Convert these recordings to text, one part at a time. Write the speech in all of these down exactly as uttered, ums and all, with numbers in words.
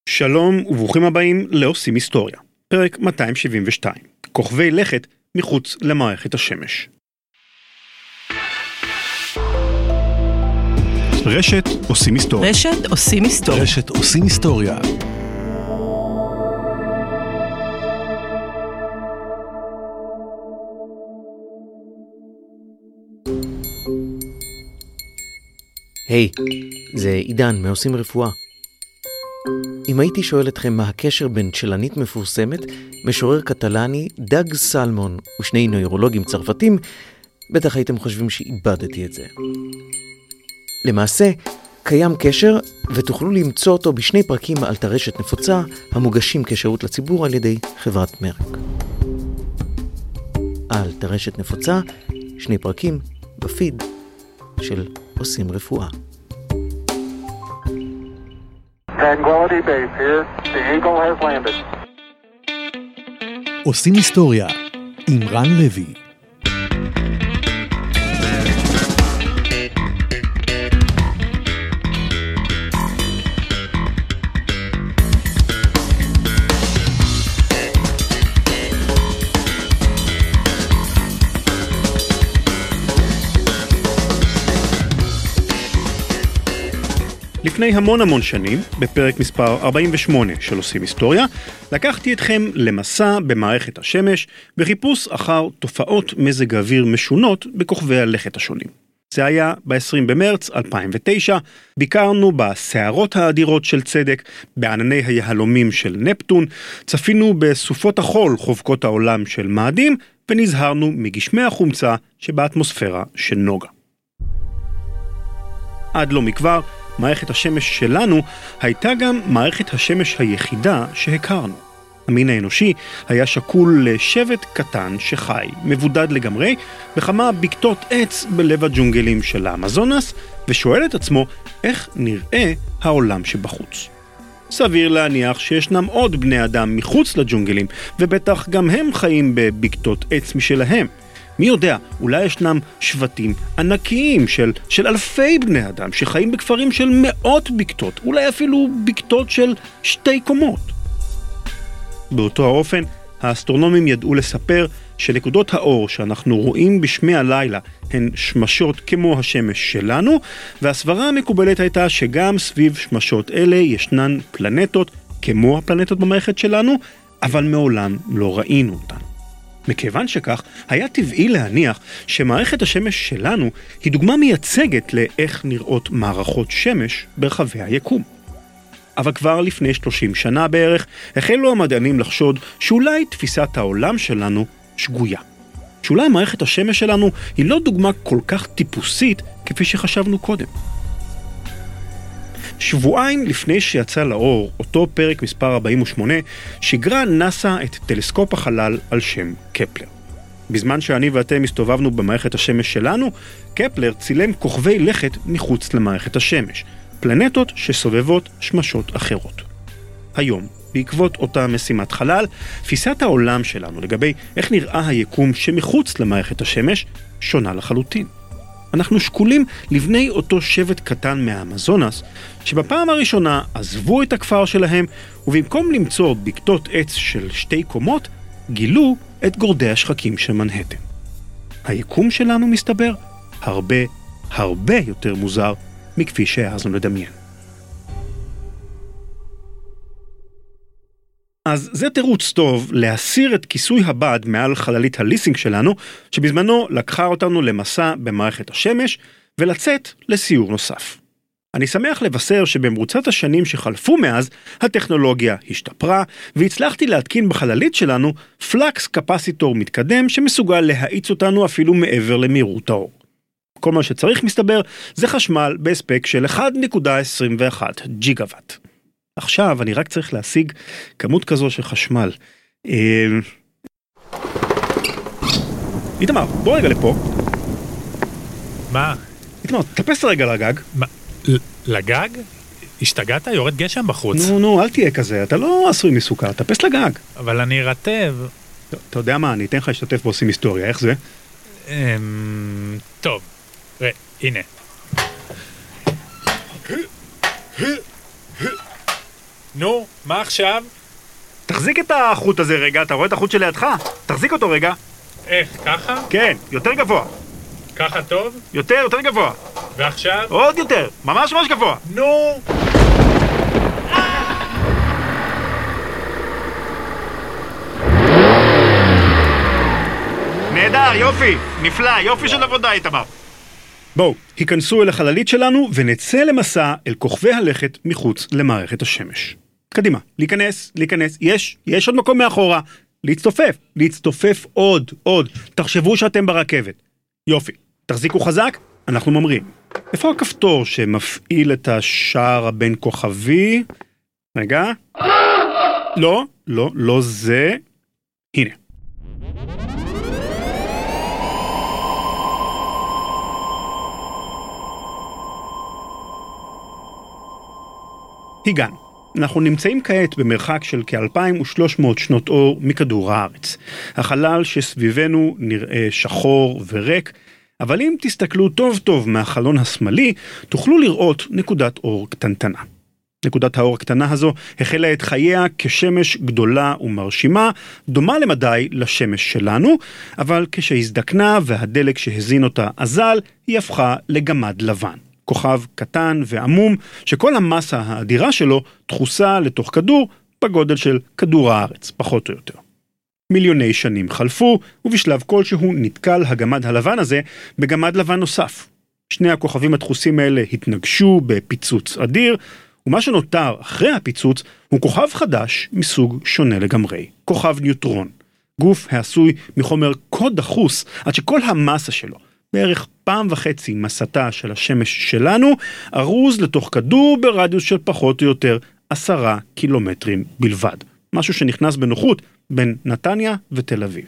שלום וברוכים הבאים לעושים היסטוריה, פרק מאתיים שבעים ושתיים, כוכבי לכת מחוץ למערכת השמש. רשת עושים היסטוריה. רשת עושים היסטוריה. רשת עושים היסטוריה. היי, hey, זה עידן מעושים רפואה. אם הייתי שואל אתכם מה הקשר בין צ'לנית מפורסמת, משורר קטלני, דג סלמון ושני נוירולוגים צרפתים, בטח הייתם חושבים שאיבדתי את זה. למעשה, קיים קשר ותוכלו למצוא אותו בשני פרקים על טרשת נפוצה המוגשים כשירות לציבור על ידי חברת מרק. על טרשת נפוצה, שני פרקים בפיד של עושים רפואה. Tranquility Base here. The Eagle has landed. עושים היסטוריה עם רן לוי. לפני המון המון שנים, בפרק מספר ארבעים ושמונה של עושים היסטוריה, לקחתי אתכם למסע במערכת השמש, בחיפוש אחר תופעות מזג אוויר משונות בכוכבי הלכת השונים. זה היה ב-עשרים במרץ אלפיים ותשע, ביקרנו בסערות האדירות של צדק, בענני היהלומים של נפטון, צפינו בסופות החול חובקות העולם של מאדים, ונזהרנו מגשמי החומצה שבאטמוספירה של נוגה. עד לא מכבר, מערכת השמש שלנו הייתה גם מערכת השמש היחידה שהכרנו. המין האנושי היה שקול לשבט קטן שחי, מבודד לגמרי, בכמה בקתות עץ בלב הג'ונגלים של האמזונס, ושואל את עצמו איך נראה העולם שבחוץ. סביר להניח שישנם עוד בני אדם מחוץ לג'ונגלים, ובטח גם הם חיים בבקתות עץ משלהם. מי יודע, אולי ישנם שבטים ענקיים של, של אלפי בני אדם שחיים בכפרים של מאות בקתות, אולי אפילו בקתות של שתי קומות. באותו האופן, האסטרונומים ידעו לספר שנקודות האור שאנחנו רואים בשמי הלילה הן שמשות כמו השמש שלנו, והסברה המקובלת הייתה שגם סביב שמשות אלה ישנן פלנטות כמו הפלנטות במערכת שלנו, אבל מעולם לא ראינו אותן. מכיוון שכך, היה טבעי להניח שמערכת השמש שלנו היא דוגמה מייצגת לאיך נראות מערכות שמש ברחבי היקום. אבל כבר לפני שלושים שנה בערך, החלו המדענים לחשוד שאולי תפיסת העולם שלנו שגויה. שאולי מערכת השמש שלנו היא לא דוגמה כל כך טיפוסית כפי שחשבנו קודם. שבועיים לפני שיצא לאור, אותו פרק מספר ארבעים ושמונה, שיגרה נאסא את טלסקופ החלל על שם קפלר. בזמן שאני ואתם הסתובבנו במערכת השמש שלנו, קפלר צילם כוכבי לכת מחוץ למערכת השמש, פלנטות שסובבות שמשות אחרות. היום, בעקבות אותה משימת חלל, תפיסת העולם שלנו לגבי איך נראה היקום שמחוץ למערכת השמש שונה לחלוטין. אנחנו שקולים לבני אותו שבט קטן מהאמזונס, שבפעם הראשונה עזבו את הכפר שלהם, ובמקום למצוא בקתות עץ של שתי קומות, גילו את גורדי השחקים של מנהטן. היקום שלנו מסתבר הרבה, הרבה יותר מוזר מכפי שהעזנו לדמיין. אז זה תירוץ טוב להסיר את כיסוי הבד מעל חללית הליסינג שלנו, שבזמנו לקחה אותנו למסע במערכת השמש, ולצאת לסיור נוסף. אני שמח לבשר שבמרוצת השנים שחלפו מאז, הטכנולוגיה השתפרה, והצלחתי להתקין בחללית שלנו פלקס קפסיטור מתקדם שמסוגל להאיץ אותנו אפילו מעבר למהירות האור. כל מה שצריך מסתבר זה חשמל בהספק של אחת נקודה עשרים ואחת ג'יגוואט. עכשיו אני רק צריך להשיג כמות כזו של חשמל. איתמר, בוא רגע לפה. מה? איתמר, תטפס רגע לגג. מה? לגג? השתגעת? יורד גשם בחוץ. נו, נו, אל תהיה כזה, אתה לא עשוי מסוכר, תטפס לגג. אבל אני רטב. אתה יודע מה, אני אתן לך להשתתף בעושים היסטוריה, איך זה? טוב, ראה, הנה. נו, מה עכשיו? תחזיק את החוט הזה רגע, אתה רואה את החוט שלידך? תחזיק אותו רגע. איך, ככה? כן, יותר גבוה. ככה טוב? יותר, יותר גבוה. ועכשיו? עוד יותר, ממש ממש גבוה. נו! נהדר, יופי, נפלא, יופי של עבודה, איתמר. בואו, היכנסו אל החללית שלנו ונצא למסע אל כוכבי הלכת מחוץ למערכת השמש. קדימה, להיכנס, להיכנס, יש, יש עוד מקום מאחורה. להצטופף, להצטופף עוד, עוד. תחשבו שאתם ברכבת. יופי, תחזיקו חזק, אנחנו ממריאים. איפה הכפתור שמפעיל את השער הבין כוכבי? רגע. לא, לא, לא זה. הנה. הגענו. אנחנו נמצאים כעת במרחק של כ-אלפיים ושלוש מאות שנות אור מכדור הארץ. החלל שסביבנו נראה שחור וריק, אבל אם תסתכלו טוב טוב מהחלון השמאלי, תוכלו לראות נקודת אור קטנטנה. נקודת האור הקטנה הזו החלה את חייה כשמש גדולה ומרשימה, דומה למדי לשמש שלנו, אבל כשהזדקנה והדלק שהזין אותה אזל, היא הפכה לגמד לבן. כוכב קטן ועמום, שכל המסה האדירה שלו תחוסה לתוך כדור בגודל של כדור הארץ, פחות או יותר. מיליוני שנים חלפו, ובשלב כלשהו נתקל הגמד הלבן הזה בגמד לבן נוסף. שני הכוכבים הדחוסים האלה התנגשו בפיצוץ אדיר, ומה שנותר אחרי הפיצוץ הוא כוכב חדש מסוג שונה לגמרי, כוכב ניוטרון. גוף העשוי מחומר כה דחוס, עד שכל המסה שלו, בערך פעם וחצי מסתה של השמש שלנו, ארוז לתוך כדור ברדיוס של פחות או יותר עשרה קילומטרים בלבד. משהו שנכנס בנוחות בין נתניה ותל אביב.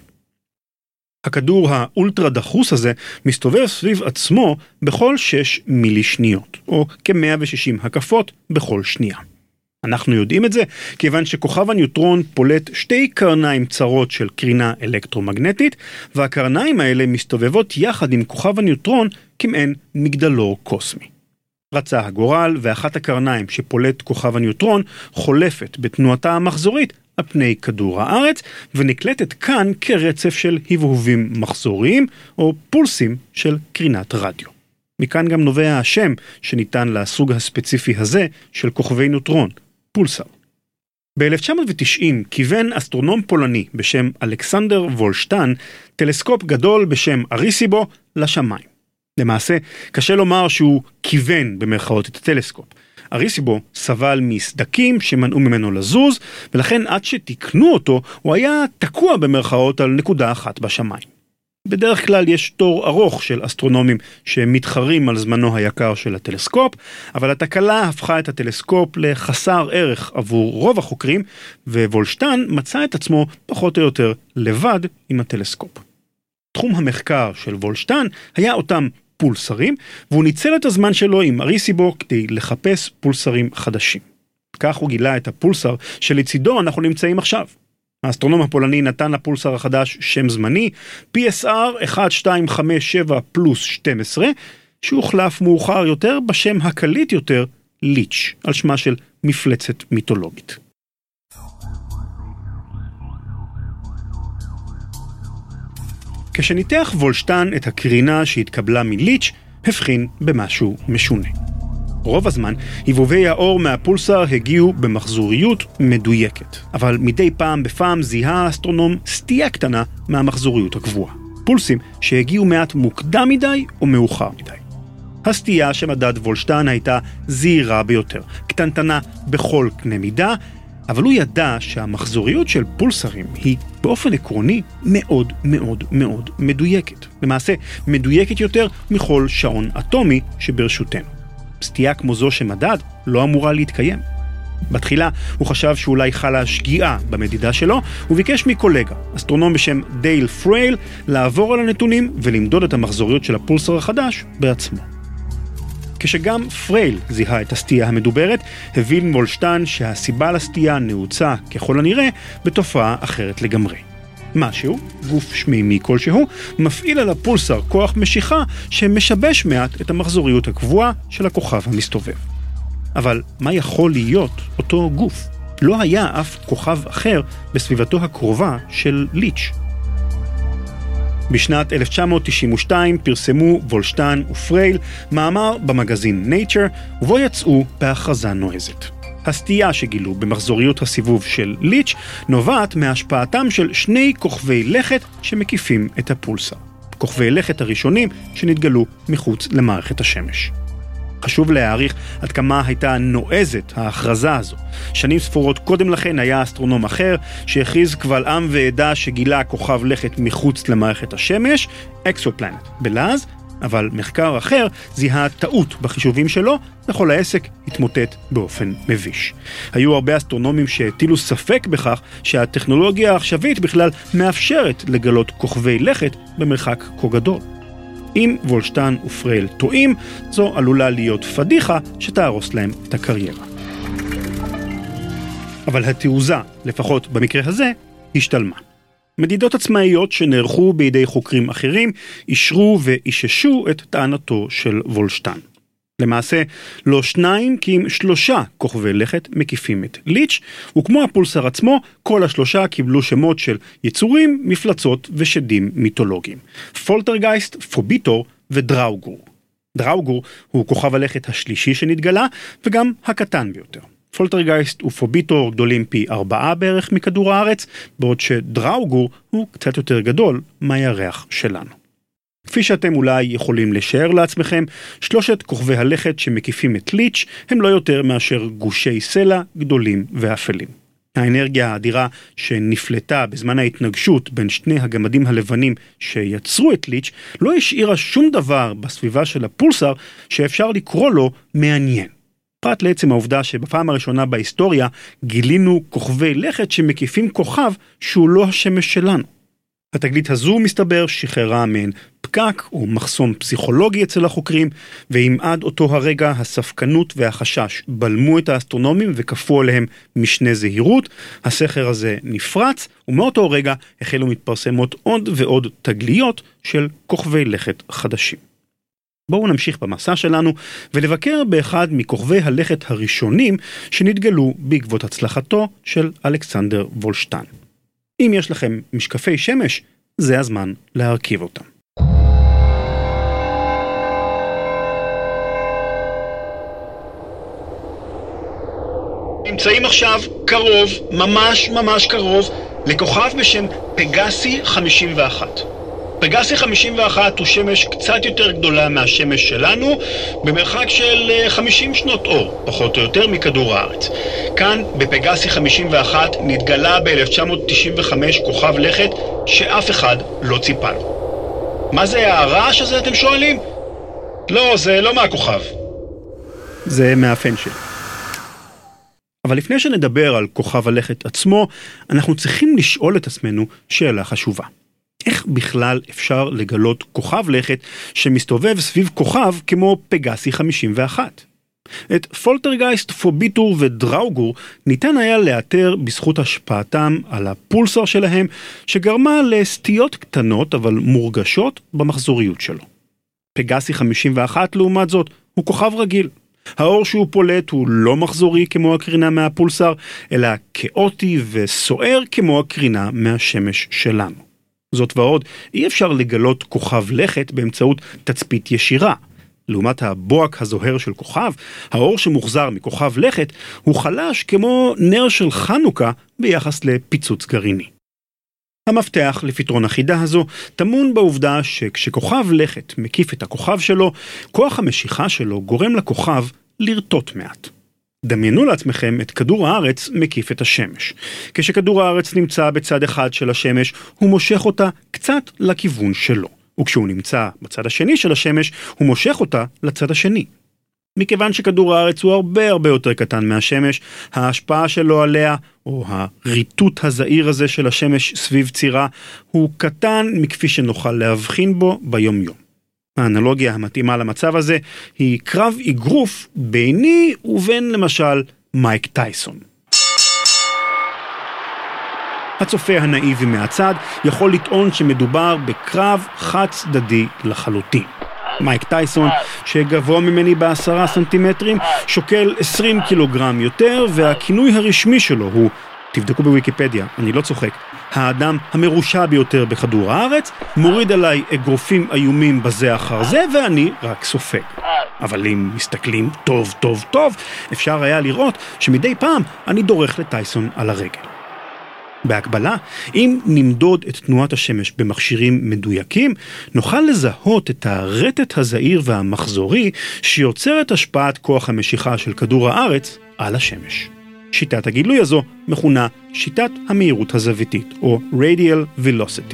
הכדור האולטרה דחוס הזה מסתובב סביב עצמו בכל שש מילי שניות, או כ-מאה ושישים הקפות בכל שנייה. אנחנו יודעים את זה כיוון שכוכב הניוטרון פולט שתי קרניים צרות של קרינה אלקטרומגנטית, והקרניים האלה מסתובבות יחד עם כוכב הניוטרון כמעין מגדלור קוסמי. רצה הגורל ואחת הקרניים שפולט כוכב הניוטרון חולפת בתנועתה המחזורית על פני כדור הארץ, ונקלטת כאן כרצף של הבהובים מחזוריים או פולסים של קרינת רדיו. מכאן גם נובע השם שניתן לסוג הספציפי הזה של כוכבי ניוטרון, פולסר. ב-אלף תשע מאות ותשעים כיוון אסטרונום פולני בשם אלכסנדר וולשטן טלסקופ גדול בשם אריסיבו לשמיים. למעשה, קשה לומר שהוא כיוון במרכאות את הטלסקופ. אריסיבו סבל מסדקים שמנעו ממנו לזוז, ולכן עד שתקנו אותו הוא היה תקוע במרכאות על נקודה אחת בשמיים. בדרך כלל יש תור ארוך של אסטרונומים שמתחרים על זמנו היקר של הטלסקופ, אבל התקלה הפכה את הטלסקופ לחסר ערך עבור רוב החוקרים, ווולשטן מצא את עצמו פחות או יותר לבד עם הטלסקופ. תחום המחקר של וולשטן היה אותם פולסרים, והוא ניצל את הזמן שלו עם אריסיבו כדי לחפש פולסרים חדשים. כך הוא גילה את הפולסר שלצידו אנחנו נמצאים עכשיו. האסטרונום הפולני נתן לפולסר החדש שם זמני, פי אס אר אחת שתיים חמש שבע פלוס שתים עשרה, שהוחלף מאוחר יותר בשם הקליט יותר, ליץ', על שמה של מפלצת מיתולוגית. כשניתח וולשטן את הקרינה שהתקבלה מליץ', הבחין במשהו משונה. רוב הזמן, היבובי האור מהפולסר הגיעו במחזוריות מדויקת, אבל מדי פעם בפעם זיהה האסטרונום סטייה קטנה מהמחזוריות הקבועה. פולסים שהגיעו מעט מוקדם מדי או מאוחר מדי. הסטייה שמדד וולשטן הייתה זהירה ביותר, קטנטנה בכל קנה מידה, אבל הוא ידע שהמחזוריות של פולסרים היא באופן עקרוני מאוד מאוד מאוד מדויקת. למעשה, מדויקת יותר מכל שעון אטומי שברשותנו. סטייה כמו זו שמדד לא אמורה להתקיים. בתחילה הוא חשב שאולי חלה שגיאה במדידה שלו, וביקש מקולגה, אסטרונום בשם דייל פרייל, לעבור על הנתונים ולמדוד את המחזוריות של הפולסר החדש בעצמו. כשגם פרייל זיהה את הסטייה המדוברת, הבין וולשטן שהסיבה לסטייה נעוצה ככל הנראה בתופעה אחרת לגמרי. משהו, גוף שמימי כלשהו, מפעיל על הפולסר כוח משיכה שמשבש מעט את המחזוריות הקבועה של הכוכב המסתובב. אבל מה יכול להיות אותו גוף? לא היה אף כוכב אחר בסביבתו הקרובה של ליץ'. בשנת אלף תשע מאות תשעים ושתיים פרסמו וולשטיין ופרייל מאמר במגזין Nature, ובו יצאו בהכרזה נועזת. הסטייה שגילו במחזוריות הסיבוב של ליץ' נובעת מהשפעתם של שני כוכבי לכת שמקיפים את הפולסר. כוכבי לכת הראשונים שנתגלו מחוץ למערכת השמש. חשוב להעריך עד כמה הייתה נועזת ההכרזה הזו. שנים ספורות קודם לכן היה אסטרונום אחר שהכריז קבל עם ועדה שגילה כוכב לכת מחוץ למערכת השמש, אקסופלנט בלעז, אבל מחקר אחר זיהה טעות בחישובים שלו, וכל העסק התמוטט באופן מביש. היו הרבה אסטרונומים שהטילו ספק בכך שהטכנולוגיה העכשווית בכלל מאפשרת לגלות כוכבי לכת במרחק כה גדול. אם וולשטיין ופרייל טועים, זו עלולה להיות פדיחה שתהרוס להם את הקריירה. אבל התעוזה, לפחות במקרה הזה, השתלמה. מדידות עצמאיות שנערכו בידי חוקרים אחרים, אישרו ואיששו את טענתו של וולשטיין. למעשה, לא שניים כי אם שלושה כוכבי לכת מקיפים את ליץ', וכמו הפולסר עצמו, כל השלושה קיבלו שמות של יצורים, מפלצות ושדים מיתולוגיים. פולטרגייסט, פוביטור ודראוגור. דראוגור הוא כוכב הלכת השלישי שנתגלה, וגם הקטן ביותר. פולטרגייסט ופוביטור גדולים פי ארבעה בערך מכדור הארץ, בעוד שדראוגור הוא קצת יותר גדול מהירח שלנו. כפי שאתם אולי יכולים לשער לעצמכם, שלושת כוכבי הלכת שמקיפים את ליץ' הם לא יותר מאשר גושי סלע גדולים ואפלים. האנרגיה האדירה שנפלטה בזמן ההתנגשות בין שני הגמדים הלבנים שיצרו את ליץ' לא השאירה שום דבר בסביבה של הפולסר שאפשר לקרוא לו מעניין. פרט לעצם העובדה שבפעם הראשונה בהיסטוריה גילינו כוכבי לכת שמקיפים כוכב שהוא לא השמש שלנו. התגלית הזו מסתבר שחררה מהן פקק או מחסום פסיכולוגי אצל החוקרים, ואם עד אותו הרגע הספקנות והחשש בלמו את האסטרונומים וכפו עליהם משנה זהירות, הסכר הזה נפרץ, ומאותו רגע החלו מתפרסמות עוד ועוד תגליות של כוכבי לכת חדשים. בואו נמשיך במסע שלנו ולבקר באחד מכוכבי הלכת הראשונים שנתגלו בעקבות הצלחתו של אלכסנדר וולשטיין. אם יש לכם משקפי שמש, זה הזמן להרכיב אותם. נמצאים עכשיו קרוב, ממש ממש קרוב, לכוכב בשם פגאסי חמישים ואחת. פגאסי חמישים ואחת הוא שמש קצת יותר גדולה מהשמש שלנו, במרחק של חמישים שנות אור, פחות או יותר מכדור הארץ. כאן, בפגאסי חמישים ואחת, נתגלה ב-אלף תשע מאות תשעים וחמש כוכב לכת שאף אחד לא ציפה לו. מה זה הרעש הזה, אתם שואלים? לא, זה לא מהכוכב. זה מהפן שלי. אבל לפני שנדבר על כוכב הלכת עצמו, אנחנו צריכים לשאול את עצמנו שאלה חשובה. איך בכלל אפשר לגלות כוכב לכת שמסתובב סביב כוכב כמו פגאסי חמישים ואחת? את פולטרגייסט, פוביטור ודראוגור ניתן היה לאתר בזכות השפעתם על הפולסר שלהם, שגרמה לסטיות קטנות אבל מורגשות במחזוריות שלו. פגאסי חמישים ואחת לעומת זאת הוא כוכב רגיל. האור שהוא פולט הוא לא מחזורי כמו הקרינה מהפולסר, אלא כאוטי וסוער כמו הקרינה מהשמש שלנו. זאת ועוד, אי אפשר לגלות כוכב לכת באמצעות תצפית ישירה. לעומת הבוהק הזוהר של כוכב, האור שמוחזר מכוכב לכת הוא חלש כמו נר של חנוכה ביחס לפיצוץ גרעיני. המפתח לפתרון החידה הזו טמון בעובדה שכשכוכב לכת מקיף את הכוכב שלו, כוח המשיכה שלו גורם לכוכב לרטוט מעט. דמיינו לעצמכם את כדור הארץ מקיף את השמש. כשכדור הארץ נמצא בצד אחד של השמש, הוא מושך אותה קצת לכיוון שלו. וכשהוא נמצא בצד השני של השמש, הוא מושך אותה לצד השני. מכיוון שכדור הארץ הוא הרבה הרבה יותר קטן מהשמש, ההשפעה שלו עליה, או הריטוט הזעיר הזה של השמש סביב צירה, הוא קטן מכפי שנוכל להבחין בו ביום יום. האנלוגיה המתאימה למצב הזה היא קרב אגרוף ביני ובין למשל מייק טייסון. הצופה הנאיבי מהצד יכול לטעון שמדובר בקרב חד צדדי לחלוטין. מייק טייסון, שגבוה ממני בעשרה סנטימטרים, שוקל עשרים קילוגרם יותר, והכינוי הרשמי שלו הוא, תבדקו בוויקיפדיה, אני לא צוחק, האדם המרושע ביותר בכדור הארץ, מוריד עליי אגרופים איומים בזה אחר זה, ואני רק סופג. אבל אם מסתכלים טוב טוב טוב, אפשר היה לראות שמדי פעם אני דורך לטייסון על הרגל. בהקבלה, אם נמדוד את תנועת השמש במכשירים מדויקים, נוכל לזהות את הרטט הזעיר והמחזורי שיוצרת השפעת כוח המשיכה של כדור הארץ על השמש. שיטת הגילוי הזו מכונה שיטת המהירות הזוויתית, או radial velocity.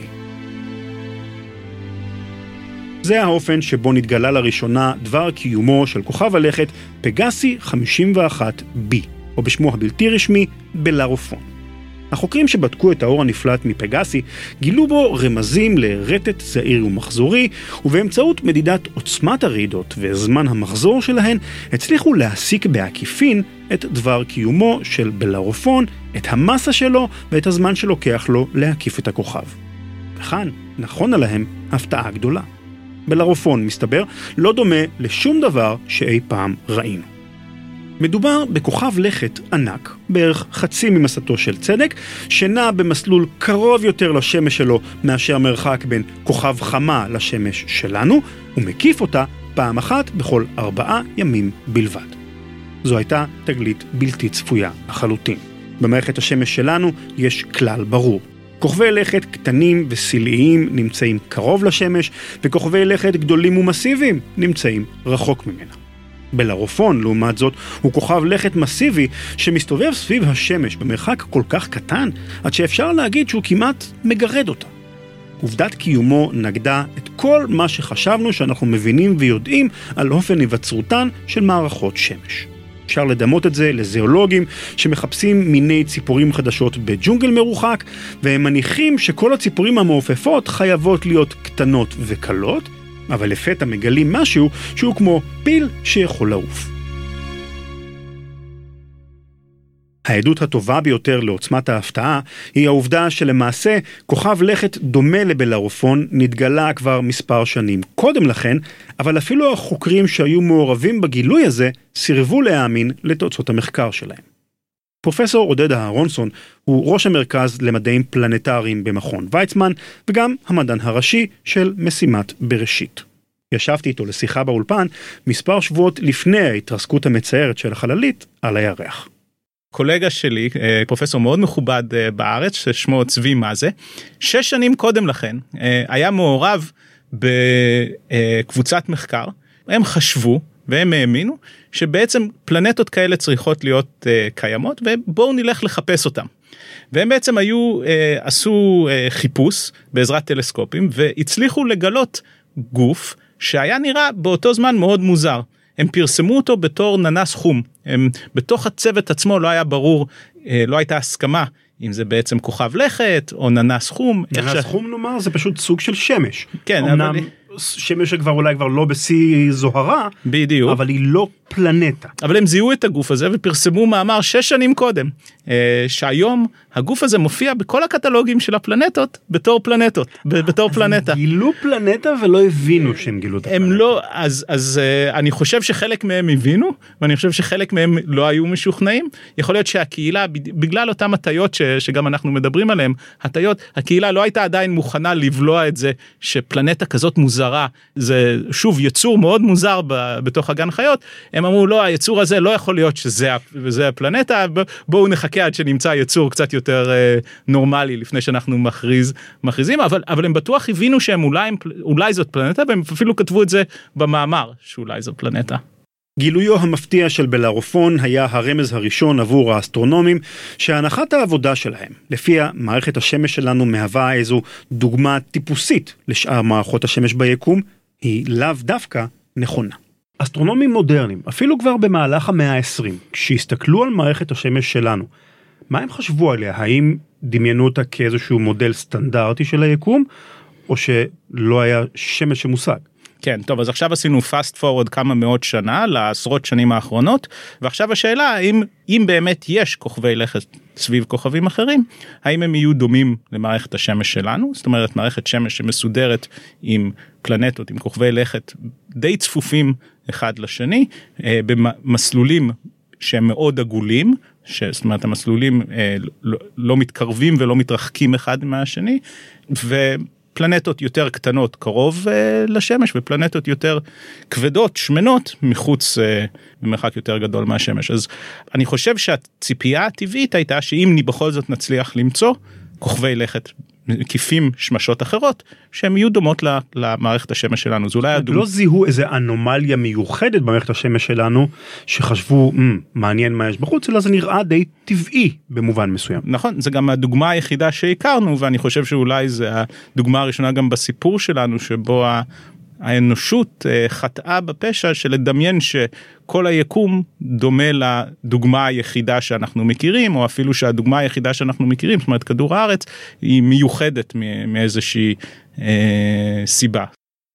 זה האופן שבו נתגלה לראשונה דבר קיומו של כוכב הלכת פגאסי חמישים ואחת בי, או בשמו הבלתי רשמי בלרופון. החוקרים שבדקו את האור הנפלט מפגאסי גילו בו רמזים לרטט זעיר ומחזורי, ובאמצעות מדידת עוצמת הרעידות וזמן המחזור שלהן הצליחו להסיק בעקיפין את דבר קיומו של בלרופון, את המסה שלו ואת הזמן שלוקח לו להקיף את הכוכב. וכאן נכונה להם הפתעה גדולה. בלרופון, מסתבר, לא דומה לשום דבר שאי פעם ראינו. מדובר בכוכב לכת ענק, בערך חצי ממסתו של צדק, שנע במסלול קרוב יותר לשמש שלו מאשר מרחק בין כוכב חמה לשמש שלנו, ומקיף אותה פעם אחת בכל ארבעה ימים בלבד. זו הייתה תגלית בלתי צפויה לחלוטין. במערכת השמש שלנו יש כלל ברור. כוכבי לכת קטנים וסילאיים נמצאים קרוב לשמש, וכוכבי לכת גדולים ומסיביים נמצאים רחוק ממנה. בלרופון, לעומת זאת, הוא כוכב לכת מסיבי שמסתובב סביב השמש במרחק כל כך קטן, עד שאפשר להגיד שהוא כמעט מגרד אותה. עובדת קיומו נגדה את כל מה שחשבנו שאנחנו מבינים ויודעים על אופן היווצרותן של מערכות שמש. אפשר לדמות את זה לזיאולוגים שמחפשים מיני ציפורים חדשות בג'ונגל מרוחק, והם מניחים שכל הציפורים המעופפות חייבות להיות קטנות וקלות, אבל לפתע מגלים משהו שהוא כמו פיל שיכול לעוף. העדות הטובה ביותר לעוצמת ההפתעה היא העובדה שלמעשה כוכב לכת דומה לבלרופון נתגלה כבר מספר שנים קודם לכן, אבל אפילו החוקרים שהיו מעורבים בגילוי הזה סירבו להאמין לתוצאות המחקר שלהם. פרופסור עודד אהרונסון הוא ראש המרכז למדעים פלנטריים במכון ויצמן, וגם המדען הראשי של משימת בראשית. ישבתי איתו לשיחה באולפן מספר שבועות לפני ההתרסקות המצערת של החללית על הירח. קולגה שלי, פרופסור מאוד מכובד בארץ, ששמו צבי מזה, שש שנים קודם לכן, היה מעורב בקבוצת מחקר. הם חשבו והם האמינו שבעצם פלנטות כאלה צריכות להיות קיימות, ובואו נלך לחפש אותם. והם בעצם היו, עשו חיפוש בעזרת טלסקופים, והצליחו לגלות גוף שהיה נראה באותו זמן מאוד מוזר. הם פרסמו אותו בתור ננס חום. הם, בתוך הצוות עצמו לא היה ברור, לא הייתה הסכמה, אם זה בעצם כוכב לכת או ננס חום. ננס ש... חום נאמר, זה פשוט סוג של שמש. כן, אמנם אבל... שמש שכבר אולי כבר לא בשיא זוהרה, בדיוק. אבל היא לא פלנטה. אבל הם זיהו את הגוף הזה ופרסמו מאמר שש שנים קודם, שהיום הגוף הזה מופיע בכל הקטלוגים של הפלנטות בתור פלנטות, בתור פלנטה. הם גילו פלנטה ולא הבינו שהם גילו את הפלנטה. הם לא, אז, אז אני חושב שחלק מהם הבינו, ואני חושב שחלק מהם לא היו משוכנעים. יכול להיות שהקהילה, בגלל אותם הטיות ש, שגם אנחנו מדברים עליהם, הטיות, הקהילה לא הייתה עדיין מוכנה לבלוע את זה, שפלנטה כזאת מוזרה, זה שוב יצור מאוד מוזר ב, בתוך הגן חיות. הם אמרו, לא, היצור הזה לא יכול להיות שזה, שזה הפלנטה, בואו נחכה עד שנמצא יצור קצת יותר אה, נורמלי, לפני שאנחנו מכריז, מכריזים, אבל, אבל הם בטוח הבינו שהם אולי, אולי זאת פלנטה, והם אפילו כתבו את זה במאמר, שאולי זאת פלנטה. גילויו המפתיע של בלרופון היה הרמז הראשון עבור האסטרונומים, שהנחת העבודה שלהם, לפיה מערכת השמש שלנו מהווה איזו דוגמה טיפוסית לשאר מערכות השמש ביקום, היא לאו דווקא נכונה. אסטרונומים מודרניים, אפילו כבר במהלך המאה ה-עשרים, כשהסתכלו על מערכת השמש שלנו, מה הם חשבו עליה? האם דמיינו אותה כאיזשהו מודל סטנדרטי של היקום, או שלא היה שמש שמושג? כן, טוב, אז עכשיו עשינו fast forward כמה מאות שנה לעשרות שנים האחרונות, ועכשיו השאלה האם אם באמת יש כוכבי לכת סביב כוכבים אחרים, האם הם יהיו דומים למערכת השמש שלנו? זאת אומרת, מערכת שמש שמסודרת עם פלנטות, עם כוכבי לכת די צפופים אחד לשני, במסלולים שהם מאוד עגולים, זאת אומרת, המסלולים לא, לא מתקרבים ולא מתרחקים אחד מהשני, ו... פלנטות יותר קטנות קרוב uh, לשמש, ופלנטות יותר כבדות, שמנות, מחוץ, uh, במרחק יותר גדול מהשמש. אז אני חושב שהציפייה הטבעית הייתה, שאם בכל זאת נצליח למצוא כוכבי לכת מקיפים שמשות אחרות, שהן יהיו דומות למערכת השמש שלנו. זה אולי הדומ... לא זיהו איזה אנומליה מיוחדת במערכת השמש שלנו, שחשבו, מעניין מה יש בחוץ, אלא זה נראה די טבעי במובן מסוים. נכון, זה גם הדוגמה היחידה שהכרנו, ואני חושב שאולי זה הדוגמה הראשונה גם בסיפור שלנו, שבו האנושות חטאה בפשע של לדמיין שכל היקום דומה לדוגמה היחידה שאנחנו מכירים, או אפילו שהדוגמה היחידה שאנחנו מכירים, זאת אומרת כדור הארץ, היא מיוחדת מאיזושהי אה, סיבה.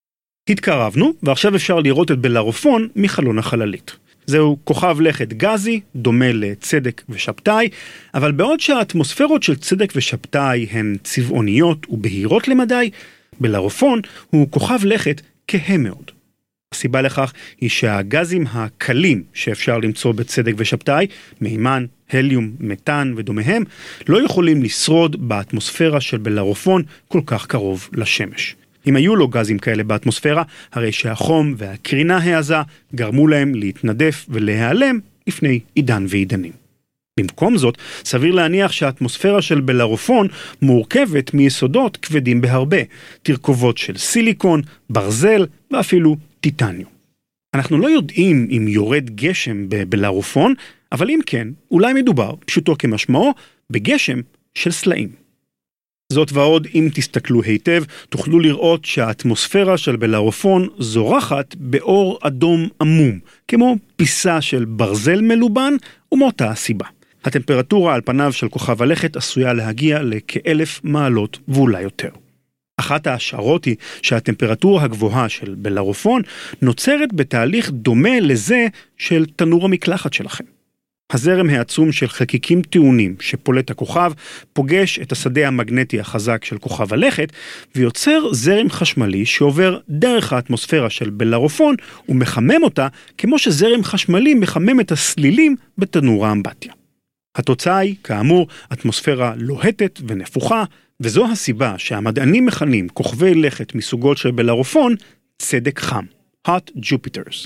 התקרבנו, ועכשיו אפשר לראות את בלרופון מחלון החללית. זהו כוכב לכת גזי, דומה לצדק ושבתאי, אבל בעוד שהאטמוספירות של צדק ושבתאי הן צבעוניות ובהירות למדי, בלרופון הוא כוכב לכת כהה מאוד. הסיבה לכך היא שהגזים הקלים שאפשר למצוא בצדק ושבתאי, מימן, הליום, מתאן ודומיהם, לא יכולים לשרוד באטמוספירה של בלרופון כל כך קרוב לשמש. אם היו לו גזים כאלה באטמוספירה, הרי שהחום והקרינה העזה גרמו להם להתנדף ולהיעלם לפני עידן ועידנים. במקום זאת, סביר להניח שהאטמוספירה של בלרופון מורכבת מיסודות כבדים בהרבה, תרכובות של סיליקון, ברזל ואפילו טיטניום. אנחנו לא יודעים אם יורד גשם בבלרופון, אבל אם כן, אולי מדובר, פשוטו כמשמעו, בגשם של סלעים. זאת ועוד, אם תסתכלו היטב, תוכלו לראות שהאטמוספירה של בלרופון זורחת באור אדום עמום, כמו פיסה של ברזל מלובן, ומאותה הסיבה. הטמפרטורה על פניו של כוכב הלכת עשויה להגיע לכאלף מעלות ואולי יותר. אחת ההשערות היא שהטמפרטורה הגבוהה של בלרופון נוצרת בתהליך דומה לזה של תנור המקלחת שלכם. הזרם העצום של חלקיקים טעונים שפולט הכוכב פוגש את השדה המגנטי החזק של כוכב הלכת ויוצר זרם חשמלי שעובר דרך האטמוספירה של בלרופון ומחמם אותה כמו שזרם חשמלי מחמם את הסלילים בתנור האמבטיה. התוצאה היא, כאמור, אטמוספירה לוהטת ונפוחה, וזו הסיבה שהמדענים מכנים כוכבי לכת מסוגות של בלרופון צדק חם, hot Jupiters.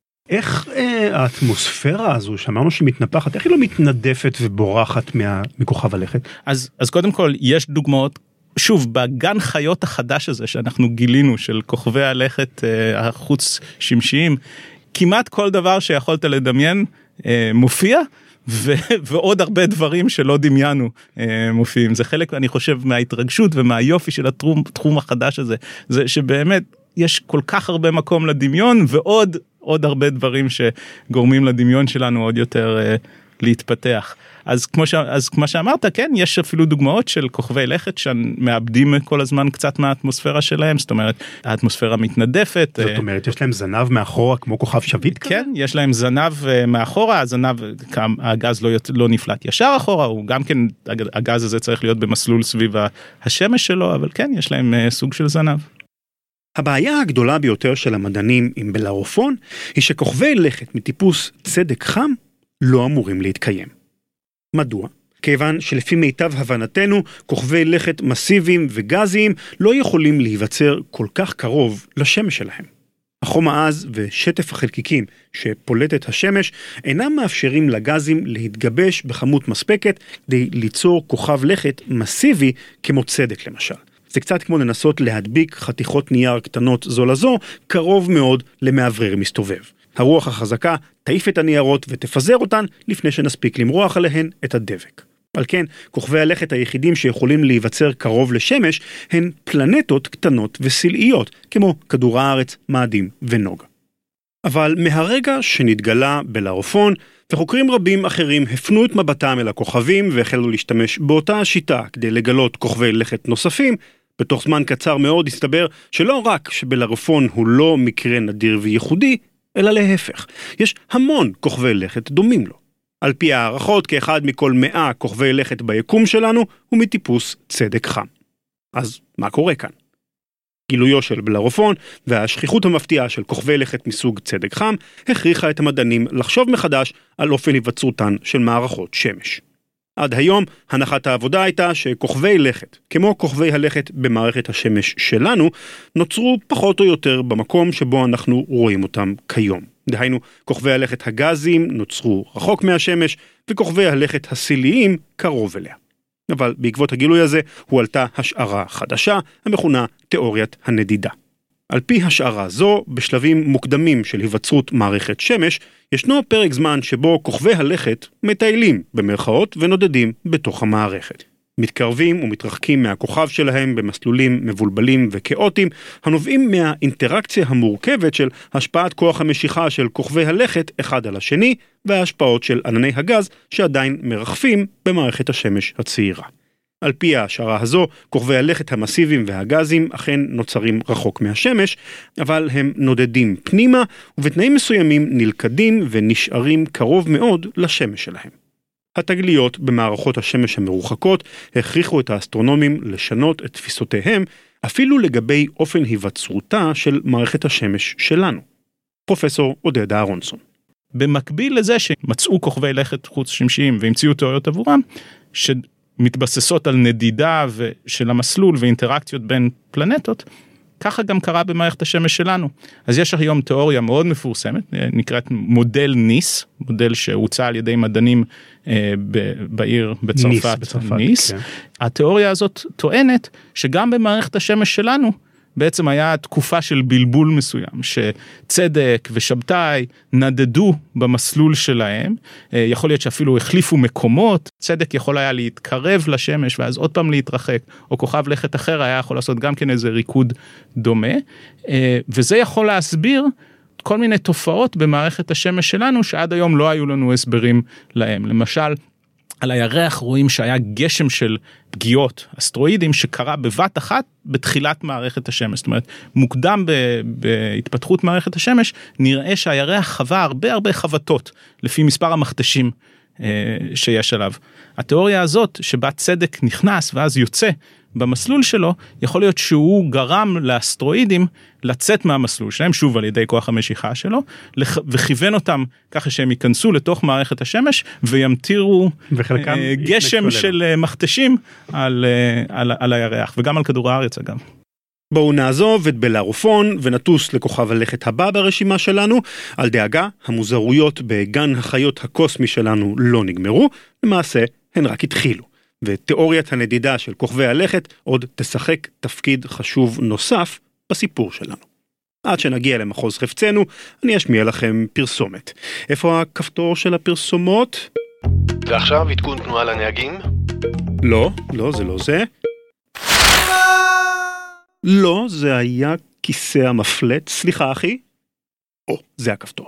איך אה, האטמוספירה הזו, שאמרנו שהיא מתנפחת, איך היא לא מתנדפת ובורחת מה, מכוכב הלכת? אז, אז קודם כל, יש דוגמאות, שוב, בגן חיות החדש הזה שאנחנו גילינו, של כוכבי הלכת אה, החוץ שמשיים, כמעט כל דבר שיכולת לדמיין אה, מופיע, ו- ועוד הרבה דברים שלא דמיינו אה, מופיעים. זה חלק, אני חושב, מההתרגשות ומהיופי של התחום, התחום החדש הזה, זה שבאמת יש כל כך הרבה מקום לדמיון, ועוד עוד הרבה דברים שגורמים לדמיון שלנו עוד יותר אה, להתפתח. אז כמו, ש- אז כמו שאמרת, כן, יש אפילו דוגמאות של כוכבי לכת שמאבדים כל הזמן קצת מהאטמוספירה שלהם, זאת אומרת, האטמוספירה מתנדפת. זאת אומרת, יש להם זנב מאחורה כמו כוכב שביט כזה? כן, יש להם זנב מאחורה, הזנב, הגז לא, לא נפלט ישר אחורה, הוא גם כן, הגז הזה צריך להיות במסלול סביב השמש שלו, אבל כן, יש להם סוג של זנב. הבעיה הגדולה ביותר של המדענים עם בלרופון היא שכוכבי לכת מטיפוס צדק חם לא אמורים להתקיים. מדוע? כיוון שלפי מיטב הבנתנו, כוכבי לכת מסיביים וגזיים לא יכולים להיווצר כל כך קרוב לשמש שלהם. החום העז ושטף החלקיקים שפולטת השמש אינם מאפשרים לגזים להתגבש בכמות מספקת כדי ליצור כוכב לכת מסיבי כמו צדק למשל. זה קצת כמו לנסות להדביק חתיכות נייר קטנות זו לזו, קרוב מאוד למעברר מסתובב. הרוח החזקה תעיף את הניירות ותפזר אותן לפני שנספיק למרוח עליהן את הדבק. על כן, כוכבי הלכת היחידים שיכולים להיווצר קרוב לשמש הן פלנטות קטנות וסילאיות, כמו כדור הארץ, מאדים ונוגה. אבל מהרגע שנתגלה בלרופון, וחוקרים רבים אחרים הפנו את מבטם אל הכוכבים והחלו להשתמש באותה השיטה כדי לגלות כוכבי לכת נוספים, בתוך זמן קצר מאוד הסתבר שלא רק שבלרופון הוא לא מקרה נדיר וייחודי, אלא להפך. יש המון כוכבי לכת דומים לו. על פי הערכות, כאחד מכל מאה כוכבי לכת ביקום שלנו הוא מטיפוס צדק חם. אז מה קורה כאן? גילויו של בלרופון והשכיחות המפתיעה של כוכבי לכת מסוג צדק חם הכריחה את המדענים לחשוב מחדש על אופן היווצרותן של מערכות שמש. עד היום הנחת העבודה הייתה שכוכבי לכת, כמו כוכבי הלכת במערכת השמש שלנו, נוצרו פחות או יותר במקום שבו אנחנו רואים אותם כיום. דהיינו, כוכבי הלכת הגזיים נוצרו רחוק מהשמש, וכוכבי הלכת הסיליים קרוב אליה. אבל בעקבות הגילוי הזה הועלתה השערה חדשה, המכונה תיאוריית הנדידה. על פי השערה זו, בשלבים מוקדמים של היווצרות מערכת שמש, ישנו פרק זמן שבו כוכבי הלכת מטיילים במרכאות ונודדים בתוך המערכת. מתקרבים ומתרחקים מהכוכב שלהם במסלולים מבולבלים וכאוטיים, הנובעים מהאינטראקציה המורכבת של השפעת כוח המשיכה של כוכבי הלכת אחד על השני, וההשפעות של ענני הגז שעדיין מרחפים במערכת השמש הצעירה. על פי ההשערה הזו, כוכבי הלכת המסיביים והגזים אכן נוצרים רחוק מהשמש, אבל הם נודדים פנימה, ובתנאים מסוימים נלכדים ונשארים קרוב מאוד לשמש שלהם. התגליות במערכות השמש המרוחקות הכריחו את האסטרונומים לשנות את תפיסותיהם, אפילו לגבי אופן היווצרותה של מערכת השמש שלנו. פרופסור עודד אהרונסון. במקביל לזה שמצאו כוכבי לכת חוץ שמשיים והמציאו תיאוריות עבורם, שמתבססות על נדידה של המסלול ואינטראקציות בין פלנטות, ככה גם קרה במערכת השמש שלנו. אז יש היום תיאוריה מאוד מפורסמת, נקראת מודל ניס, מודל שהוצע על ידי מדענים אה, ב- בעיר בצרפת, ניס. בצרפת, ניס. כן. התיאוריה הזאת טוענת שגם במערכת השמש שלנו, בעצם היה תקופה של בלבול מסוים, שצדק ושבתאי נדדו במסלול שלהם, יכול להיות שאפילו החליפו מקומות, צדק יכול היה להתקרב לשמש ואז עוד פעם להתרחק, או כוכב לכת אחר היה יכול לעשות גם כן איזה ריקוד דומה, וזה יכול להסביר כל מיני תופעות במערכת השמש שלנו, שעד היום לא היו לנו הסברים להם. למשל, על הירח רואים שהיה גשם של פגיעות, אסטרואידים, שקרה בבת אחת בתחילת מערכת השמש. זאת אומרת, מוקדם בהתפתחות מערכת השמש, נראה שהירח חווה הרבה הרבה חבטות, לפי מספר המכתשים שיש עליו. התיאוריה הזאת, שבה צדק נכנס ואז יוצא במסלול שלו, יכול להיות שהוא גרם לאסטרואידים לצאת מהמסלול שלהם, שוב על ידי כוח המשיכה שלו, וכיוון אותם ככה שהם ייכנסו לתוך מערכת השמש, וימטירו גשם של מכתשים על, על, על הירח, וגם על כדור הארץ אגב. בואו נעזוב את בלרופון ונטוס לכוכב הלכת הבא ברשימה שלנו. על דאגה, המוזרויות בגן החיות הקוסמי שלנו לא נגמרו, למעשה הן רק התחילו. ותיאוריית הנדידה של כוכבי הלכת עוד תשחק תפקיד חשוב נוסף בסיפור שלנו. עד שנגיע למחוז חפצנו, אני אשמיע לכם פרסומת. איפה הכפתור של הפרסומות? ועכשיו עדכון תנועה לנהגים? לא, לא, זה לא זה. לא, זה היה כיסא המפלט. סליחה, אחי. או, זה הכפתור.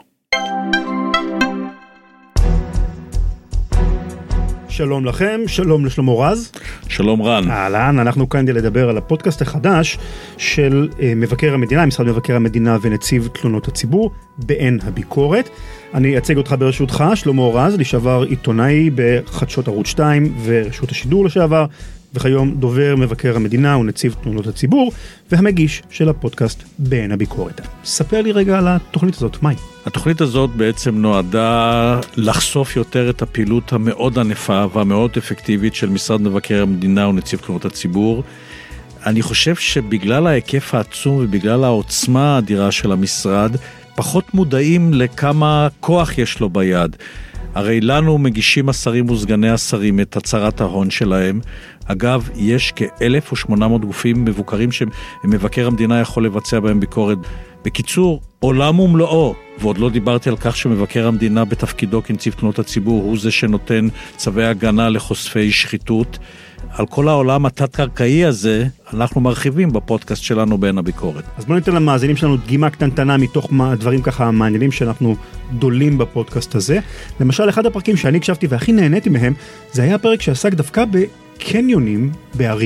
שלום לכם, שלום לשלמה רז. שלום רן. אהלן, אנחנו כאן כדי לדבר על הפודקאסט החדש של מבקר המדינה, משרד מבקר המדינה ונציב תלונות הציבור, בעין הביקורת. אני אציג אותך ברשותך, שלמה רז, לשעבר עיתונאי בחדשות ערוץ שתיים ורשות השידור לשעבר, וכיום דובר מבקר המדינה ונציב תלונות הציבור, והמגיש של הפודקאסט בעין הביקורת. ספר לי רגע על התוכנית הזאת, מהי? התוכנית הזאת בעצם נועדה לחשוף יותר את הפעילות המאוד ענפה והמאוד אפקטיבית של משרד מבקר המדינה ונציב תלונות הציבור. אני חושב שבגלל ההיקף העצום ובגלל העוצמה האדירה של המשרד, פחות מודעים לכמה כוח יש לו ביד. הרי לנו מגישים השרים וסגני השרים את הצהרת ההון שלהם. אגב, יש כ-אלף ושמונה מאות גופים מבוקרים שמבקר המדינה יכול לבצע בהם ביקורת. בקיצור, עולם ומלואו, ועוד לא דיברתי על כך שמבקר המדינה בתפקידו כנציב תלונות הציבור, הוא זה שנותן צווי הגנה לחושפי שחיתות. על כל העולם התת-קרקעי הזה, אנחנו מרחיבים בפודקאסט שלנו בעין הביקורת. אז בואו ניתן למאזינים שלנו דגימה קטנטנה מתוך דברים ככה מעניינים שאנחנו דולים בפודקאסט הזה. למשל, אחד הפרקים שאני הקשבתי והכי נהניתי מהם, זה היה פרק שעסק דווקא בקניונים בערים.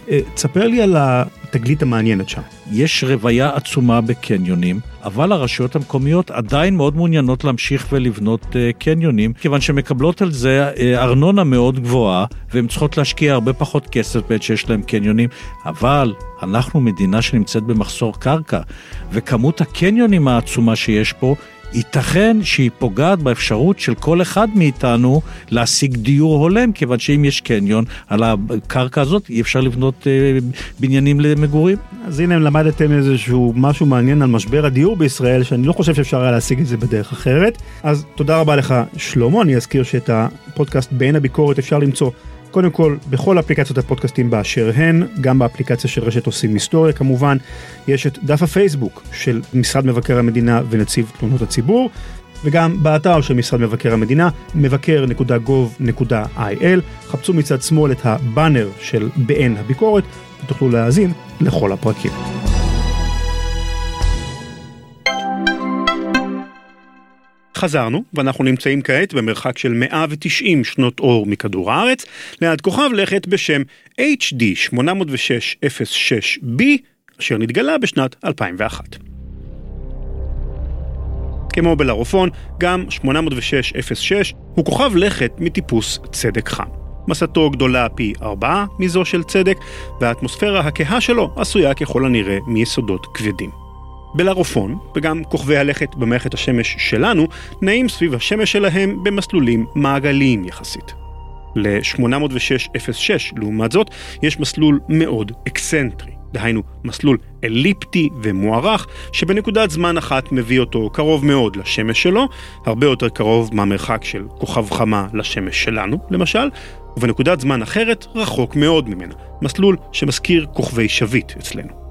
תספר לי על התגלית המעניינת שם. יש רוויה עצומה בקניונים, אבל הרשויות המקומיות עדיין מאוד מעוניינות להמשיך ולבנות קניונים, כיוון שמקבלות על זה ארנונה מאוד גבוהה, והן צריכות להשקיע הרבה פחות כסף בעת שיש להם קניונים, אבל אנחנו מדינה שנמצאת במחסור קרקע, וכמות הקניונים העצומה שיש פה, ייתכן שהיא פוגעת באפשרות של כל אחד מאיתנו להשיג דיור הולם, כיוון שאם יש קניון על הקרקע הזאת, אי אפשר לבנות אה, בניינים למגורים. אז הנה למדתם איזשהו משהו מעניין על משבר הדיור בישראל, שאני לא חושב שאפשר היה להשיג את זה בדרך אחרת. אז תודה רבה לך שלמה, אני אזכיר שאת הפודקאסט בעין הביקורת אפשר למצוא קודם כל, בכל אפליקציות הפודקאסטים באשר הן, גם באפליקציה של רשת עושים היסטוריה כמובן, יש את דף הפייסבוק של משרד מבקר המדינה ונציב תלונות הציבור, וגם באתר של משרד מבקר המדינה, מבקר נקודה גוב נקודה איי אל, חפשו מצד שמאל את הבאנר של בעין הביקורת, ותוכלו להאזין לכל הפרקים. חזרנו, ואנחנו נמצאים כעת במרחק של מאה ותשעים שנות אור מכדור הארץ, ליד כוכב לכת בשם אייץ' די שמונה אפס שש אפס שש בי, אשר נתגלה בשנת אלפיים ואחת. כמו בלרופון, גם שמונה אפס שש אפס שש הוא כוכב לכת מטיפוס צדק חם. מסתו גדולה פי ארבעה מזו של צדק, והאטמוספירה הכהה שלו עשויה ככל הנראה מיסודות כבדים. בלרופון, וגם כוכבי הלכת במערכת השמש שלנו, נעים סביב השמש שלהם במסלולים מעגליים יחסית. ל-שמונה אפס שש אפס שש, לעומת זאת, יש מסלול מאוד אקסנטרי. דהיינו, מסלול אליפטי ומוארך, שבנקודת זמן אחת מביא אותו קרוב מאוד לשמש שלו, הרבה יותר קרוב מהמרחק של כוכב חמה לשמש שלנו, למשל, ובנקודת זמן אחרת רחוק מאוד ממנה, מסלול שמזכיר כוכבי שביט אצלנו.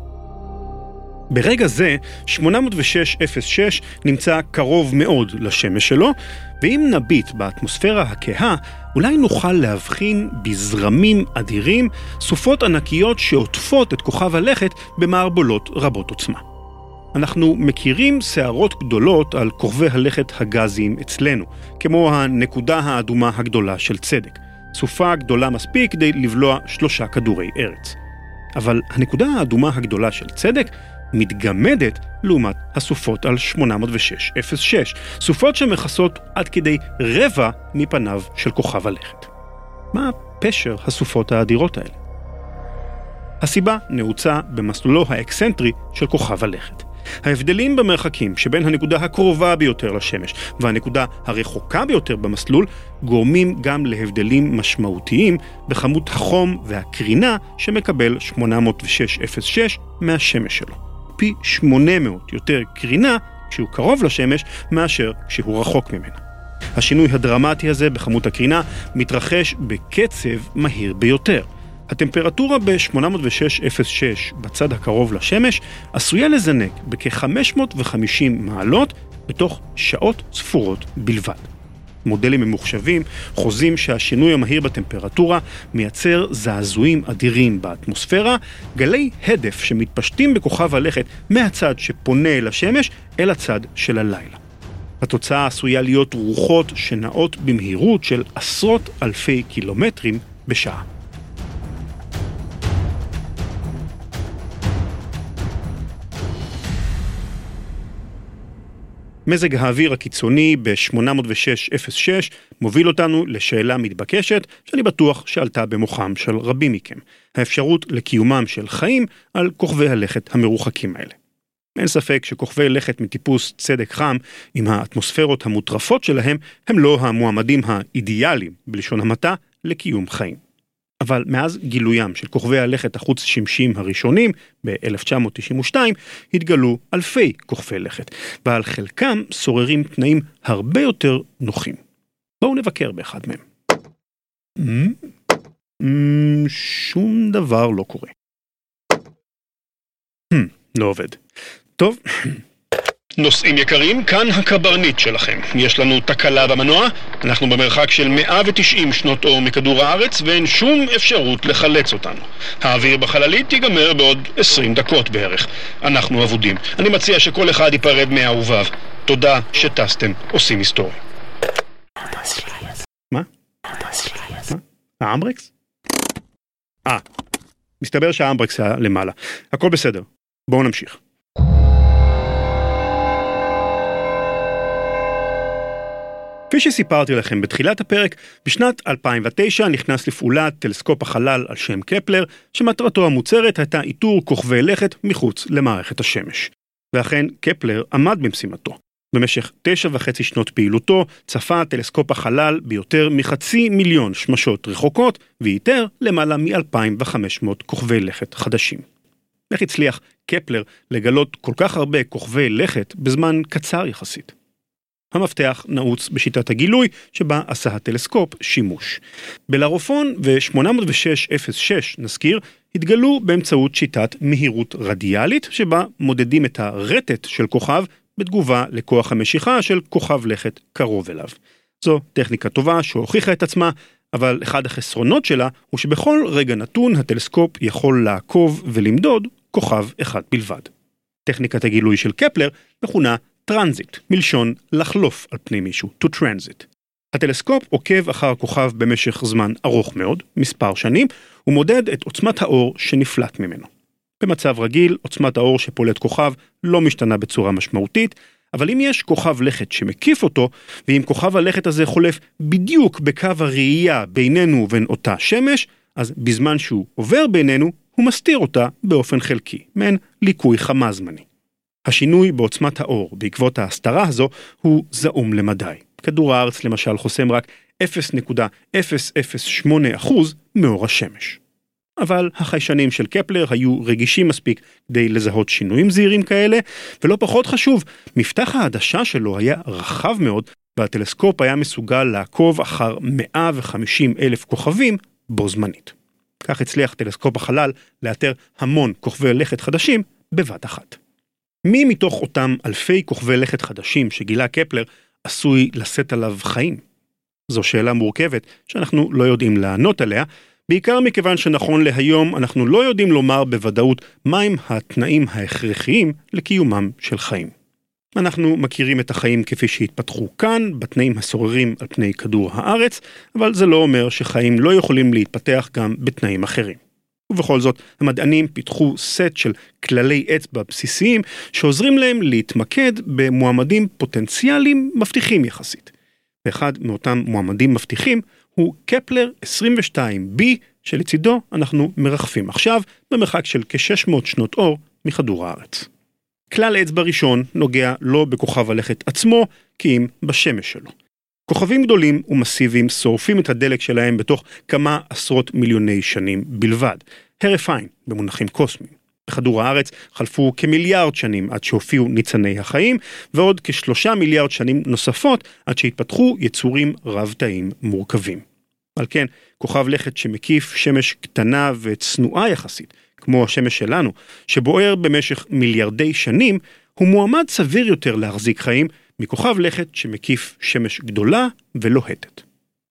ברגע זה, שמונה אפס שש אפס שש נמצא קרוב מאוד לשמש שלו, ואם נביט באטמוספירה הכהה, אולי נוכל להבחין בזרמים אדירים, סופות ענקיות שעוטפות את כוכב הלכת במערבולות רבות עוצמה. אנחנו מכירים שערות גדולות על כוכבי הלכת הגזיים אצלנו, כמו הנקודה האדומה הגדולה של צדק. סופה גדולה מספיק כדי לבלוע שלושה כדורי ארץ. אבל הנקודה האדומה הגדולה של צדק מתגמדת לעומת הסופות על שמונה אפס שש אפס שש, סופות שמכסות עד כדי רבע מפניו של כוכב הלכת. מה פשר הסופות האדירות האלה? הסיבה נעוצה במסלולו האקסנטרי של כוכב הלכת. ההבדלים במרחקים שבין הנקודה הקרובה ביותר לשמש והנקודה הרחוקה ביותר במסלול גורמים גם להבדלים משמעותיים בכמות החום והקרינה שמקבל שמונה אפס שש אפס שש מהשמש שלו. פי שמונה מאות יותר קרינה כשהוא קרוב לשמש מאשר כשהוא רחוק ממנה. השינוי הדרמטי הזה בכמות הקרינה מתרחש בקצב מהיר ביותר. הטמפרטורה ב-שמונה אפס שש אפס שש בצד הקרוב לשמש עשויה לזנק בכ-חמש מאות וחמישים מעלות בתוך שעות ספורות בלבד. מודלים ממוחשבים חוזים שהשינוי המהיר בטמפרטורה מייצר זעזועים אדירים באטמוספירה, גלי הדף שמתפשטים בכוכב הלכת מהצד שפונה אל השמש אל הצד של הלילה. התוצאה עשויה להיות רוחות שנעות במהירות של עשרות אלפי קילומטרים בשעה. מזג האוויר הקיצוני ב-שמונה אפס שש אפס שש מוביל אותנו לשאלה מתבקשת שאני בטוח שעלתה במוחם של רבים מכם, האפשרות לקיומם של חיים על כוכבי הלכת המרוחקים האלה. אין ספק שכוכבי לכת מטיפוס צדק חם עם האטמוספירות המוטרפות שלהם הם לא המועמדים האידיאליים בלשון המעטה לקיום חיים. אבל מאז גילוים של כוכבי הלכת החוץ שימשיים הראשונים ב-אלף תשע מאות תשעים ושתיים התגלו אלפי כוכבי לכת, ועל חלקם שוררים תנאים הרבה יותר נוחים. בואו נבקר באחד מהם. Mm, mm, שום דבר לא קורה. Hmm, לא עובד. טוב. נוסעים יקרים, כאן הקברניט שלכם. יש לנו תקלה במנוע, אנחנו במרחק של מאה ותשעים שנות אור מכדור הארץ ואין שום אפשרות לחלץ אותנו. האוויר בחללית ייגמר בעוד עשרים דקות בערך. אנחנו אבודים. אני מציע שכל אחד ייפרד מאהוביו. תודה שטסתם, עושים היסטוריה. מה? מה? האמברקס? אה, מסתבר שהאמברקס היה למעלה. הכל בסדר. בואו נמשיך. כפי שסיפרתי לכם בתחילת הפרק, בשנת אלפיים ותשע נכנס לפעולה טלסקופ החלל על שם קפלר, שמטרתו המוצהרת הייתה איתור כוכבי לכת מחוץ למערכת השמש. ואכן קפלר עמד במשימתו. במשך תשע וחצי שנות פעילותו צפה טלסקופ החלל ביותר מחצי מיליון שמשות רחוקות, ואיתר למעלה מ-אלפיים וחמש מאות כוכבי לכת חדשים. איך הצליח קפלר לגלות כל כך הרבה כוכבי לכת בזמן קצר יחסית? המפתח נעוץ בשיטת הגילוי שבה עשה הטלסקופ שימוש. בלרופון ו-שמונה מאות ושש אפס שש, נזכיר, התגלו באמצעות שיטת מהירות רדיאלית, שבה מודדים את הרטט של כוכב בתגובה לכוח המשיכה של כוכב לכת קרוב אליו. זו טכניקה טובה שהוכיחה את עצמה, אבל אחד החסרונות שלה הוא שבכל רגע נתון הטלסקופ יכול לעקוב ולמדוד כוכב אחד בלבד. טכניקת הגילוי של קפלר מכונה טרנזיט, מלשון לחלוף על פני מישהו, to transit. הטלסקופ עוקב אחר כוכב במשך זמן ארוך מאוד, מספר שנים, ומודד את עוצמת האור שנפלט ממנו. במצב רגיל, עוצמת האור שפולט כוכב לא משתנה בצורה משמעותית, אבל אם יש כוכב לכת שמקיף אותו, ואם כוכב הלכת הזה חולף בדיוק בקו הראייה בינינו ובין אותה שמש, אז בזמן שהוא עובר בינינו, הוא מסתיר אותה באופן חלקי, מעין ליקוי חמה זמני. השינוי בעוצמת האור בעקבות ההסתרה הזו הוא זעום למדי. כדור הארץ למשל חוסם רק אפס נקודה אפס אפס שמונה אחוז מאור השמש. אבל החיישנים של קפלר היו רגישים מספיק כדי לזהות שינויים זהירים כאלה, ולא פחות חשוב, מפתח העדשה שלו היה רחב מאוד, והטלסקופ היה מסוגל לעקוב אחר מאה וחמישים אלף כוכבים בו זמנית. כך הצליח טלסקופ החלל לאתר המון כוכבי לכת חדשים בבת אחת. מי מתוך אותם אלפי כוכבי לכת חדשים שגילה קפלר עשוי לשאת עליו חיים? זו שאלה מורכבת שאנחנו לא יודעים לענות עליה, בעיקר מכיוון שנכון להיום אנחנו לא יודעים לומר בוודאות מהם התנאים ההכרחיים לקיומם של חיים. אנחנו מכירים את החיים כפי שהתפתחו כאן, בתנאים הסוררים על פני כדור הארץ, אבל זה לא אומר שחיים לא יכולים להתפתח גם בתנאים אחרים. ובכל זאת, המדענים פיתחו סט של כללי אצבע בסיסיים שעוזרים להם להתמקד במועמדים פוטנציאליים מבטיחים יחסית. ואחד מאותם מועמדים מבטיחים הוא קפלר עשרים ושתיים בי, שלצידו אנחנו מרחפים עכשיו במרחק של כ-שש מאות שנות אור מכדור הארץ. כלל אצבע ראשון נוגע לא בכוכב הלכת עצמו, כי אם בשמש שלו. כוכבים גדולים ומסיביים שורפים את הדלק שלהם בתוך כמה עשרות מיליוני שנים בלבד. הרף עין במונחים קוסמיים. בכדור הארץ חלפו כמיליארד שנים עד שהופיעו ניצני החיים, ועוד כשלושה מיליארד שנים נוספות עד שהתפתחו יצורים רב-תאיים מורכבים. על כן, כוכב לכת שמקיף שמש קטנה וצנועה יחסית, כמו השמש שלנו, שבוער במשך מיליארדי שנים, הוא מועמד סביר יותר להחזיק חיים מכוכב לכת שמקיף שמש גדולה ולוהטת.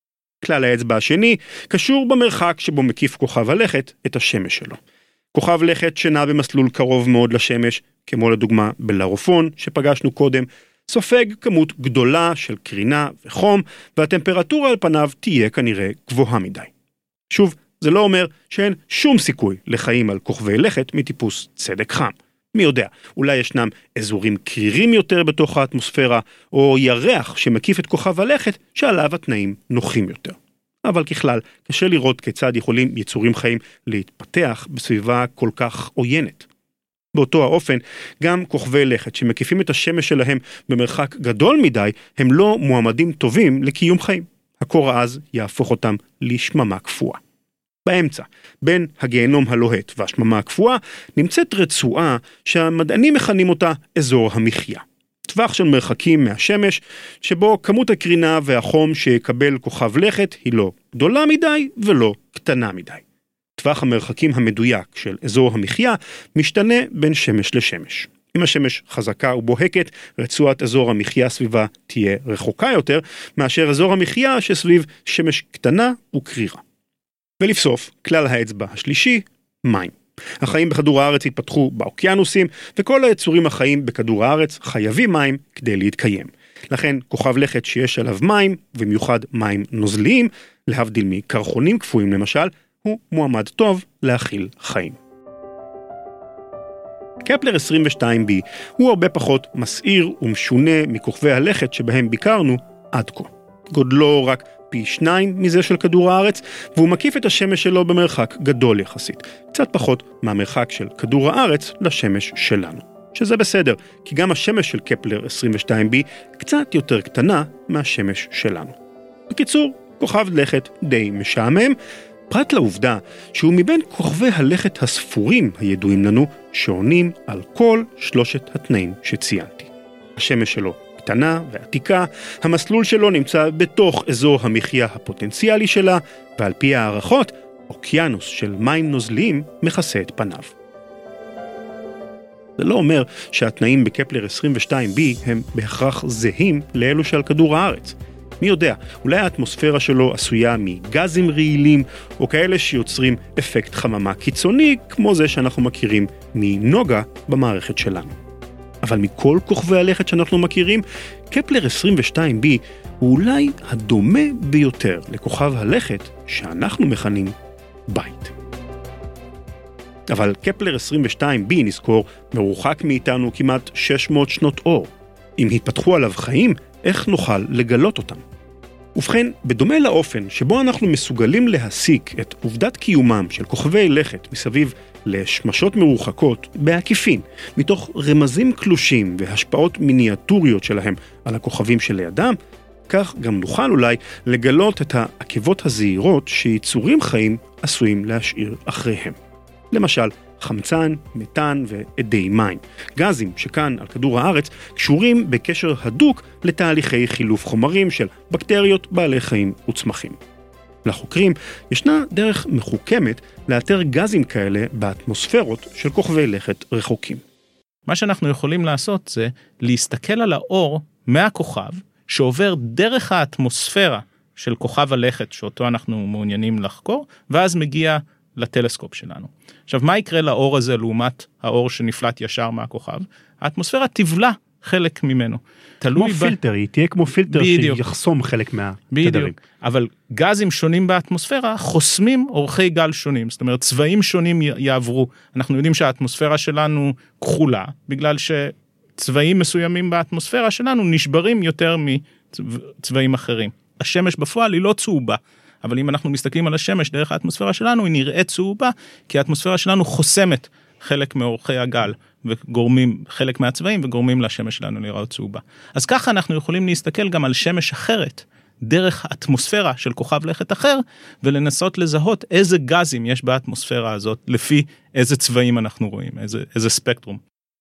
כלל האצבע השני קשור במרחק שבו מקיף כוכב הלכת את השמש שלו. כוכב לכת שנע במסלול קרוב מאוד לשמש, כמו לדוגמה בלרופון שפגשנו קודם, סופג כמות גדולה של קרינה וחום, והטמפרטורה על פניו תהיה כנראה גבוהה מדי. שוב, זה לא אומר שאין שום סיכוי לחיים על כוכבי לכת מטיפוס צדק חם. מי יודע, אולי ישנם אזורים קרירים יותר בתוך האטמוספירה, או ירח שמקיף את כוכב הלכת שעליו התנאים נוחים יותר. אבל ככלל, קשה לראות כיצד יכולים יצורים חיים להתפתח בסביבה כל כך עוינת. באותו האופן, גם כוכבי לכת שמקיפים את השמש שלהם במרחק גדול מדי, הם לא מועמדים טובים לקיום חיים. הקור העז יהפוך אותם לשממה קפואה. באמצע, בין הגיהנום הלוהט והשממה הקפואה, נמצאת רצועה שהמדענים מכנים אותה אזור המחיה. טווח של מרחקים מהשמש, שבו כמות הקרינה והחום שיקבל כוכב לכת היא לא גדולה מדי ולא קטנה מדי. טווח המרחקים המדויק של אזור המחיה משתנה בין שמש לשמש. אם השמש חזקה ובוהקת, רצועת אזור המחיה סביבה תהיה רחוקה יותר, מאשר אזור המחיה שסביב שמש קטנה וקרירה. ולבסוף, כלל האצבע השלישי, מים. החיים בכדור הארץ התפתחו באוקיינוסים, וכל היצורים החיים בכדור הארץ חייבים מים כדי להתקיים. לכן, כוכב לכת שיש עליו מים, במיוחד מים נוזליים, להבדיל מקרחונים קפואים למשל, הוא מועמד טוב להכיל חיים. קפלר עשרים ושתיים בי הוא הרבה פחות מסעיר ומשונה מכוכבי הלכת שבהם ביקרנו עד כה. גודלו רק פי שניים מזה של כדור הארץ, והוא מקיף את השמש שלו במרחק גדול יחסית, קצת פחות מהמרחק של כדור הארץ לשמש שלנו. שזה בסדר, כי גם השמש של קפלר עשרים ושתיים בי קצת יותר קטנה מהשמש שלנו. בקיצור, כוכב לכת די משעמם, פרט לעובדה שהוא מבין כוכבי הלכת הספורים הידועים לנו שעונים על כל שלושת התנאים שציינתי. השמש שלו קטנה ועתיקה, המסלול שלו נמצא בתוך אזור המחיה הפוטנציאלי שלה, ועל פי הערכות, אוקיינוס של מים נוזליים מכסה את פניו. זה לא אומר שהתנאים בקפלר עשרים ושתיים בי הם בהכרח זהים לאלו שעל כדור הארץ. מי יודע, אולי האטמוספירה שלו עשויה מגזים רעילים, או כאלה שיוצרים אפקט חממה קיצוני, כמו זה שאנחנו מכירים מנוגה במערכת שלנו. אבל מכל כוכבי הלכת שאנחנו מכירים, קפלר עשרים ושתיים בי הוא אולי הדומה ביותר לכוכב הלכת שאנחנו מכנים בית. אבל קפלר עשרים ושתיים בי, נזכור, מרוחק מאיתנו כמעט שש מאות שנות אור. אם התפתחו עליו חיים, איך נוכל לגלות אותם? ובכן, בדומה לאופן שבו אנחנו מסוגלים להסיק את עובדת קיומם של כוכבי לכת מסביב לשמשות מרוחקות בעקיפין, מתוך רמזים קלושים והשפעות מיניאטוריות שלהם על הכוכבים שלידם, כך גם נוכל אולי לגלות את העקבות הזעירות שיצורים חיים עשויים להשאיר אחריהם. למשל, חמצן, מתאן ועדי מים. גזים שכאן על כדור הארץ קשורים בקשר הדוק לתהליכי חילוף חומרים של בקטריות, בעלי חיים וצמחים. לחוקרים ישנה דרך מחוכמת לאתר גזים כאלה באטמוספירות של כוכבי לכת רחוקים. מה שאנחנו יכולים לעשות זה להסתכל על האור מהכוכב שעובר דרך האטמוספירה של כוכב הלכת שאותו אנחנו מעוניינים לחקור, ואז מגיע לטלסקופ שלנו. עכשיו, מה יקרה לאור הזה לעומת האור שנפלט ישר מהכוכב? האטמוספירה תבלע חלק ממנו. כמו פילטר, היא תהיה כמו פילטר שיחסום חלק מהתדרים. בדיוק, אבל גזים שונים באטמוספירה חוסמים אורכי גל שונים, זאת אומרת, צבעים שונים יעברו. אנחנו יודעים שהאטמוספירה שלנו כחולה, בגלל שצבעים מסוימים באטמוספירה שלנו נשברים יותר מצבעים אחרים. השמש בפועל היא לא צהובה, אבל אם אנחנו מסתכלים על השמש דרך האטמוספירה שלנו, היא נראית צהובה, כי האטמוספירה שלנו חוסמת חלק מאורכי הגל, וגורמים חלק מהצבעים, וגורמים לשמש שלנו לראות צהובה. אז ככה אנחנו יכולים להסתכל גם על שמש אחרת, דרך האטמוספירה של כוכב לכת אחר, ולנסות לזהות איזה גזים יש באטמוספירה הזאת, לפי איזה צבעים אנחנו רואים, איזה, איזה ספקטרום.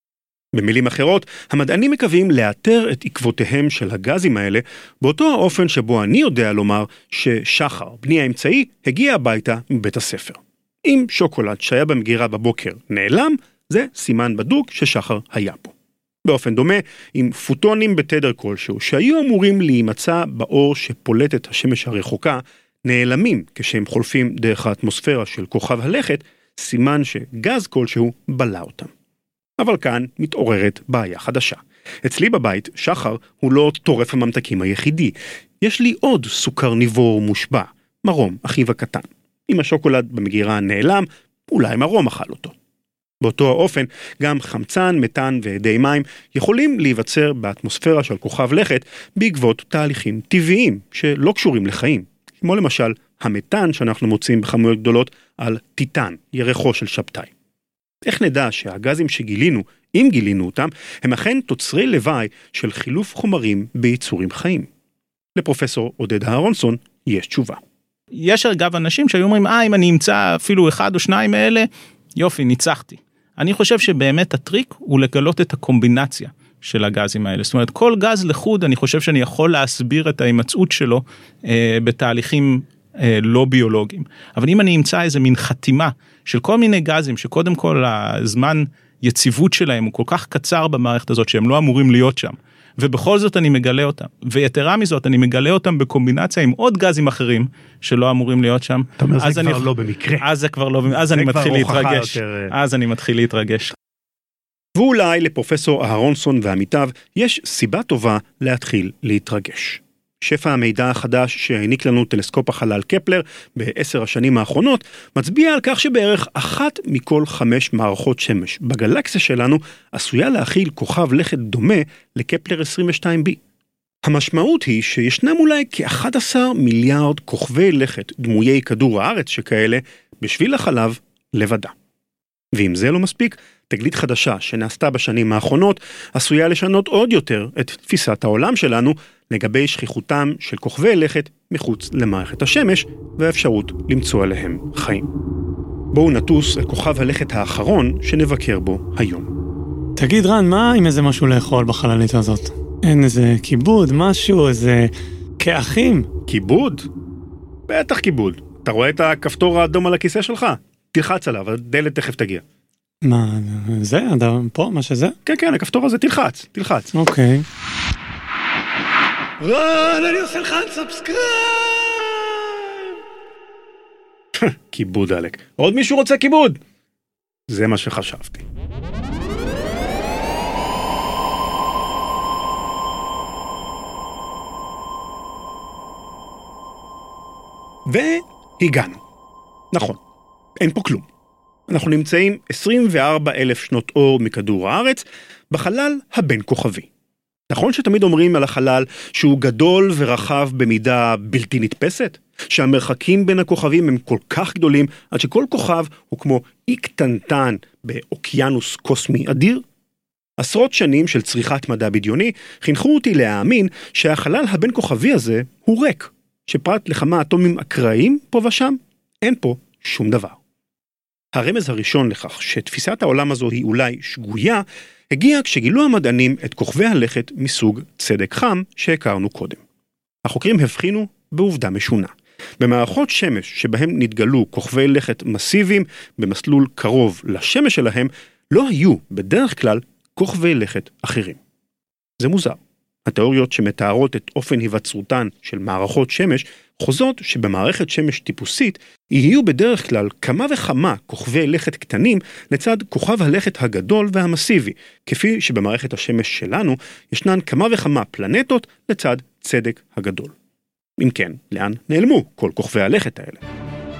במילים אחרות, המדענים מקווים לאתר את עקבותיהם של הגזים האלה, באותו האופן שבו אני יודע לומר ששחר, בני האמצעי, הגיע הביתה מבית הספר. אם שוקולד שהיה במגירה בבוקר נעלם, זה סימן בדוק ששחר היה פה. באופן דומה, עם פוטונים בתדר כלשהו, שהיו אמורים להימצא באור שפולט את השמש הרחוקה, נעלמים כשהם חולפים דרך האטמוספירה של כוכב הלכת, סימן שגז כלשהו בלע אותם. אבל כאן מתעוררת בעיה חדשה. אצלי בבית, שחר הוא לא טורף הממתקים היחידי. יש לי עוד סוכר ניבור מושבע, מרום, אחיו הקטן. אם השוקולד במגירה נעלם, אולי מרום אכל אותו. באותו האופן, גם חמצן, מתאן ועדי מים יכולים להיווצר באטמוספירה של כוכב לכת בעקבות תהליכים טבעיים שלא קשורים לחיים. כמו למשל, המתאן שאנחנו מוצאים בכמויות גדולות על טיטן, ירחו של שבתאי. איך נדע שהגזים שגילינו, אם גילינו אותם, הם אכן תוצרי לוואי של חילוף חומרים ביצורים חיים? לפרופסור עודד אהרונסון יש תשובה. יש אגב אנשים שהיו אומרים, אה, אם אני אמצא אפילו אחד או שניים מאלה, יופי, ניצחתי. אני חושב שבאמת הטריק הוא לגלות את הקומבינציה של הגזים האלה. זאת אומרת, כל גז לחוד, אני חושב שאני יכול להסביר את ההימצאות שלו אה, בתהליכים אה, לא ביולוגיים. אבל אם אני אמצא איזה מין חתימה של כל מיני גזים, שקודם כל הזמן יציבות שלהם הוא כל כך קצר במערכת הזאת, שהם לא אמורים להיות שם, ובכל זאת אני מגלה אותם. ויתרה מזאת, אני מגלה אותם בקומבינציה עם עוד גזים אחרים, שלא אמורים להיות שם. אתה אומר, זה כבר לא במקרה. אז זה כבר לא במקרה, אז אני מתחיל להתרגש. אז אני מתחיל להתרגש. ואולי לפרופסור אהרונסון ועמיתיו, יש סיבה טובה להתחיל להתרגש. שפע המידע החדש שהעניק לנו טלסקופ החלל קפלר בעשר השנים האחרונות, מצביע על כך שבערך אחת מכל חמש מערכות שמש בגלקסיה שלנו עשויה להכיל כוכב לכת דומה לקפלר עשרים ושתיים בי. המשמעות היא שישנם אולי כ-אחד עשר מיליארד כוכבי לכת דמויי כדור הארץ שכאלה בשביל החלב לבדה. ואם זה לא מספיק, תגלית חדשה שנעשתה בשנים האחרונות עשויה לשנות עוד יותר את תפיסת העולם שלנו לגבי שכיחותם של כוכבי לכת מחוץ למערכת השמש והאפשרות למצוא עליהם חיים. בואו נטוס אל כוכב הלכת האחרון שנבקר בו היום. תגיד רן, מה עם איזה משהו לאכול בחללית הזאת? אין איזה כיבוד, משהו, איזה כאחים? כיבוד? בטח כיבוד. אתה רואה את הכפתור האדום על הכיסא שלך? תלחץ עליו, הדלת תכף תגיע. מה, זה? פה, מה שזה? כן, כן, הכפתור הזה, תלחץ, תלחץ. אוקיי. רן, אני עושה לך סאבסקרייב! כיבוד, אלק. עוד מישהו רוצה כיבוד? זה מה שחשבתי. והגענו. נכון, אין פה כלום. אנחנו נמצאים עשרים וארבע אלף שנות אור מכדור הארץ בחלל הבין כוכבי. נכון שתמיד אומרים על החלל שהוא גדול ורחב במידה בלתי נתפסת? שהמרחקים בין הכוכבים הם כל כך גדולים עד שכל כוכב הוא כמו אי קטנטן באוקיינוס קוסמי אדיר? עשרות שנים של צריכת מדע בדיוני חינכו אותי להאמין שהחלל הבין כוכבי הזה הוא ריק, שפרט לכמה אטומים אקראיים פה ושם, אין פה שום דבר. הרמז הראשון לכך שתפיסת העולם הזו היא אולי שגויה, הגיע כשגילו המדענים את כוכבי הלכת מסוג צדק חם שהכרנו קודם. החוקרים הבחינו בעובדה משונה. במערכות שמש שבהם נתגלו כוכבי לכת מסיביים במסלול קרוב לשמש שלהם, לא היו בדרך כלל כוכבי לכת אחרים. זה מוזר. התיאוריות שמתארות את אופן היווצרותן של מערכות שמש חוזות שבמערכת שמש טיפוסית יהיו בדרך כלל כמה וכמה כוכבי לכת קטנים לצד כוכב הלכת הגדול והמסיבי, כפי שבמערכת השמש שלנו ישנן כמה וכמה פלנטות לצד צדק הגדול. אם כן, לאן נעלמו כל כוכבי הלכת האלה?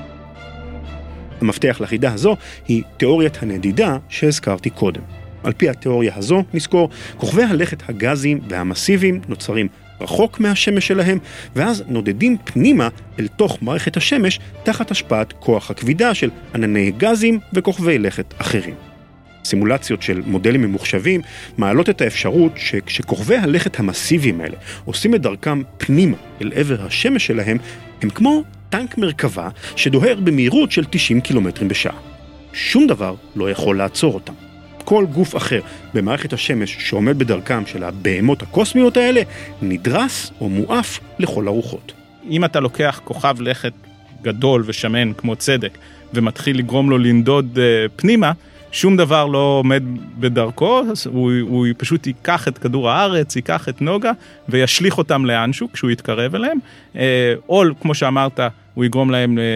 המפתח לחידה הזו היא תיאוריית הנדידה שהזכרתי קודם. על פי התיאוריה הזו, נזכור, כוכבי הלכת הגזיים והמסיביים נוצרים רחוק מהשמש שלהם, ואז נודדים פנימה אל תוך מערכת השמש תחת השפעת כוח הכבידה של ענני גזים וכוכבי לכת אחרים. סימולציות של מודלים ממוחשבים מעלות את האפשרות שכשכוכבי הלכת המסיביים האלה עושים את דרכם פנימה אל עבר השמש שלהם, הם כמו טנק מרכבה שדוהר במהירות של תשעים קילומטרים בשעה. שום דבר לא יכול לעצור אותם. כל גוף אחר במערכת השמש שעומד בדרכם של הבהמות הקוסמיות האלה נדרס או מואף לכל הרוחות. אם אתה לוקח כוכב לכת גדול ושמן כמו צדק ומתחיל לגרום לו לנדוד uh, פנימה, שום דבר לא עומד בדרכו, הוא, הוא פשוט ייקח את כדור הארץ, ייקח את נוגה וישליך אותם לאנשהו כשהוא יתקרב אליהם, uh, או כמו שאמרת, הוא יגרום להם uh,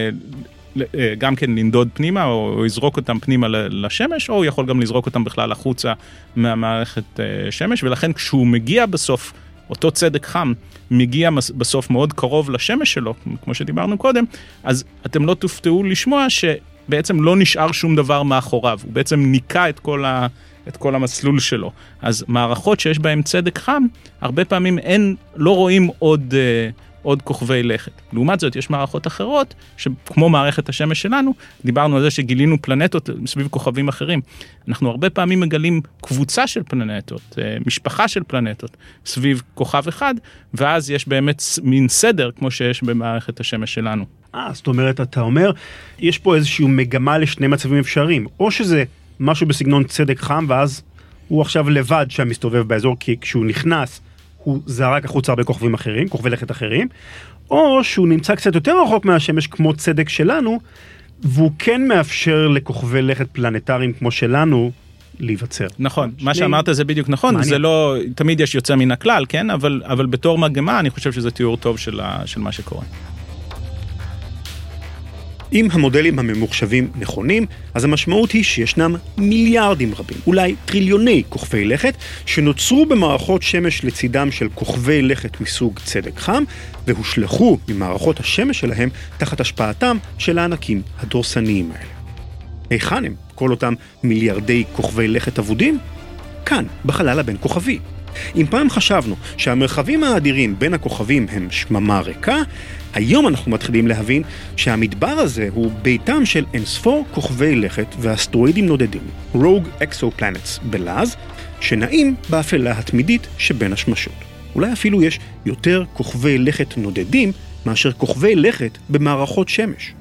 גם כן לנדוד פנימה, או יזרוק אותם פנימה לשמש, או הוא יכול גם לזרוק אותם בכלל החוצה מהמערכת שמש, ולכן כשהוא מגיע בסוף, אותו צדק חם, מגיע בסוף מאוד קרוב לשמש שלו, כמו שדיברנו קודם, אז אתם לא תופתעו לשמוע שבעצם לא נשאר שום דבר מאחוריו, הוא בעצם ניקה את כל ה... את כל המסלול שלו. אז מערכות שיש בהן צדק חם, הרבה פעמים אין, לא רואים עוד... עוד כוכבי לכת. לעומת זאת, יש מערכות אחרות, שכמו מערכת השמש שלנו, דיברנו על זה שגילינו פלנטות סביב כוכבים אחרים. אנחנו הרבה פעמים מגלים קבוצה של פלנטות, משפחה של פלנטות, סביב כוכב אחד, ואז יש באמת מין סדר, כמו שיש במערכת השמש שלנו. אה, זאת אומרת, אתה אומר, יש פה איזושהי מגמה לשני מצבים אפשריים, או שזה משהו בסגנון צדק חם, ואז הוא עכשיו לבד שם מסתובב באזור, כי כשהוא נכנס, הוא זרק החוצה הרבה כוכבים אחרים, כוכבי לכת אחרים, או שהוא נמצא קצת יותר רחוק מהשמש כמו צדק שלנו, והוא כן מאפשר לכוכבי לכת פלנטריים כמו שלנו להיווצר. נכון, שני... מה שאמרת זה בדיוק נכון, מעניין. זה לא, תמיד יש יוצא מן הכלל, כן? אבל, אבל בתור מגמה אני חושב שזה תיאור טוב של, ה, של מה שקורה. אם המודלים הממוחשבים נכונים, אז המשמעות היא שישנם מיליארדים רבים, אולי טריליוני כוכבי לכת, שנוצרו במערכות שמש לצידם של כוכבי לכת מסוג צדק חם, והושלחו ממערכות השמש שלהם תחת השפעתם של הענקים הדורסניים האלה. היכן הם כל אותם מיליארדי כוכבי לכת אבודים? כאן, בחלל הבין כוכבי. אם פעם חשבנו שהמרחבים האדירים בין הכוכבים הם שממה ריקה, היום אנחנו מתחילים להבין שהמדבר הזה הוא ביתם של אינספור כוכבי לכת ואסטרואידים נודדים, רוג אקסופלנטס בלעז, שנעים באפלה התמידית שבין השמשות. אולי אפילו יש יותר כוכבי לכת נודדים מאשר כוכבי לכת במערכות שמש.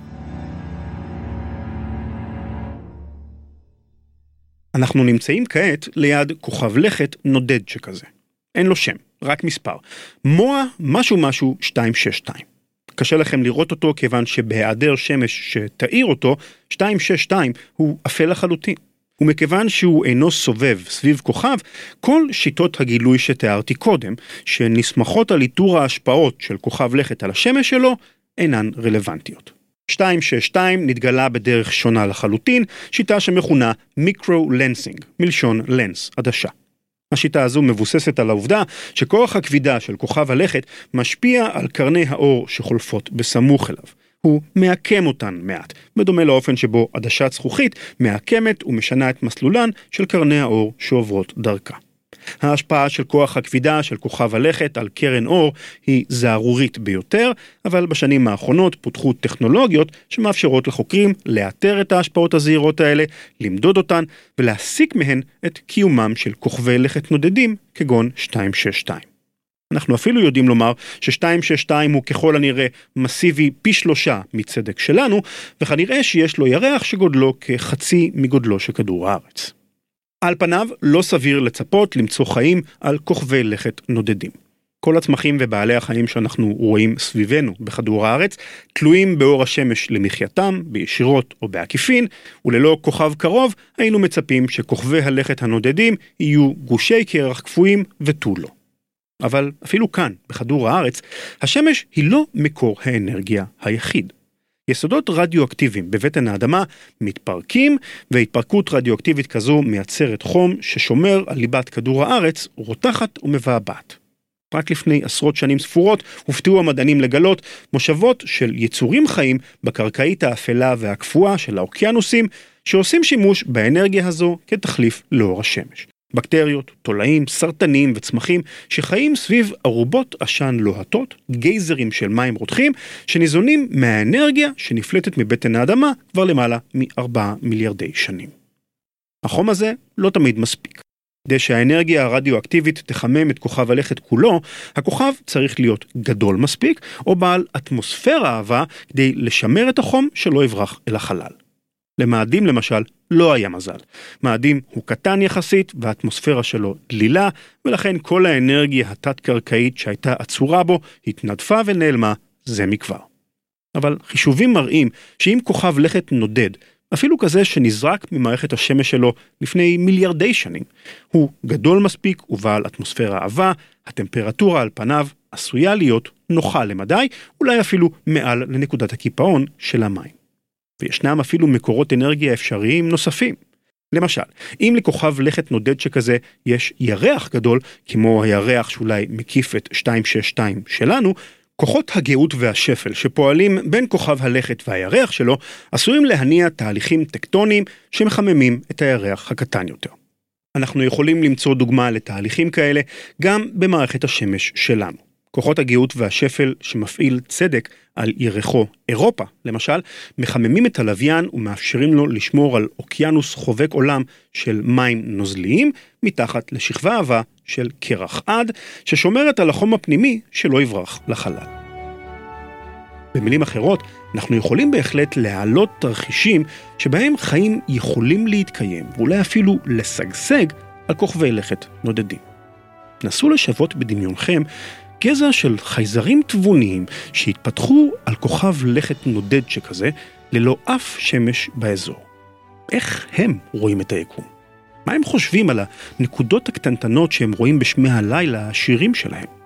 אנחנו נמצאים כעת ליד כוכב לכת נודד שכזה. אין לו שם, רק מספר. מואה משהו משהו שתיים שש שתיים. קשה לכם לראות אותו כיוון שבהיעדר שמש שתאיר אותו, שתיים שש שתיים הוא אפל לחלוטין. ומכיוון שהוא אינו סובב סביב כוכב, כל שיטות הגילוי שתיארתי קודם, שנסמכות על איתור ההשפעות של כוכב לכת על השמש שלו, אינן רלוונטיות. שתיים שש שתיים נתגלה בדרך שונה לחלוטין, שיטה שמכונה מיקרו-לנסינג, מלשון לנס, עדשה. השיטה הזו מבוססת על העובדה שכוח הכבידה של כוכב הלכת משפיע על קרני האור שחולפות בסמוך אליו. הוא מעקם אותן מעט, בדומה לאופן שבו עדשת זכוכית מעקמת ומשנה את מסלולן של קרני האור שעוברות דרכה. ההשפעה של כוח הכבידה של כוכב הלכת על קרן אור היא זערורית ביותר, אבל בשנים האחרונות פותחו טכנולוגיות שמאפשרות לחוקרים לאתר את ההשפעות הזעירות האלה, למדוד אותן ולהסיק מהן את קיומם של כוכבי לכת נודדים כגון שתיים שש שתיים. אנחנו אפילו יודעים לומר ש-שתיים שש שתיים הוא ככל הנראה מסיבי פי שלושה מצדק שלנו, וכנראה שיש לו ירח שגודלו כחצי מגודלו של כדור הארץ. על פניו לא סביר לצפות למצוא חיים על כוכבי לכת נודדים. כל הצמחים ובעלי החיים שאנחנו רואים סביבנו בכדור הארץ תלויים באור השמש למחייתם, בישירות או בעקיפין, וללא כוכב קרוב היינו מצפים שכוכבי הלכת הנודדים יהיו גושי קרח קפואים ותו לא. אבל אפילו כאן, בכדור הארץ, השמש היא לא מקור האנרגיה היחיד. יסודות רדיואקטיביים בבטן האדמה מתפרקים, והתפרקות רדיואקטיבית כזו מייצרת חום ששומר על ליבת כדור הארץ רותחת ומבעבעת. רק לפני עשרות שנים ספורות הופתעו המדענים לגלות מושבות של יצורים חיים בקרקעית האפלה והקפואה של האוקיינוסים, שעושים שימוש באנרגיה הזו כתחליף לאור השמש. בקטריות, תולעים, סרטנים וצמחים שחיים סביב ארובות עשן לוהטות, גייזרים של מים רותחים, שניזונים מהאנרגיה שנפלטת מבטן האדמה כבר למעלה מארבעה מיליארדי שנים. החום הזה לא תמיד מספיק. כדי שהאנרגיה הרדיואקטיבית תחמם את כוכב הלכת כולו, הכוכב צריך להיות גדול מספיק, או בעל אטמוספירה עבה כדי לשמר את החום שלא יברח אל החלל. למאדים למשל לא היה מזל. מאדים הוא קטן יחסית והאטמוספירה שלו דלילה, ולכן כל האנרגיה התת-קרקעית שהייתה עצורה בו התנדפה ונעלמה זה מכבר. אבל חישובים מראים שאם כוכב לכת נודד, אפילו כזה שנזרק ממערכת השמש שלו לפני מיליארדי שנים, הוא גדול מספיק ובעל אטמוספירה עבה, הטמפרטורה על פניו עשויה להיות נוחה למדי, אולי אפילו מעל לנקודת הקיפאון של המים. וישנם אפילו מקורות אנרגיה אפשריים נוספים. למשל, אם לכוכב לכת נודד שכזה יש ירח גדול, כמו הירח שאולי מקיף את שתיים שש שתיים שלנו, כוחות הגאות והשפל שפועלים בין כוכב הלכת והירח שלו, עשויים להניע תהליכים טקטוניים שמחממים את הירח הקטן יותר. אנחנו יכולים למצוא דוגמה לתהליכים כאלה גם במערכת השמש שלנו. כוחות הגאות והשפל שמפעיל צדק על ירחו אירופה, למשל, מחממים את הלוויין ומאפשרים לו לשמור על אוקיינוס חובק עולם של מים נוזליים, מתחת לשכבה עבה של קרח עד, ששומרת על החום הפנימי שלא יברח לחלל. במילים אחרות, אנחנו יכולים בהחלט להעלות תרחישים שבהם חיים יכולים להתקיים, ואולי אפילו לשגשג על כוכבי לכת נודדים. נסו לשוות בדמיונכם גזע של חייזרים תבוניים שהתפתחו על כוכב לכת נודד שכזה, ללא אף שמש באזור. איך הם רואים את היקום? מה הם חושבים על הנקודות הקטנטנות שהם רואים בשמי הלילה השירים שלהם?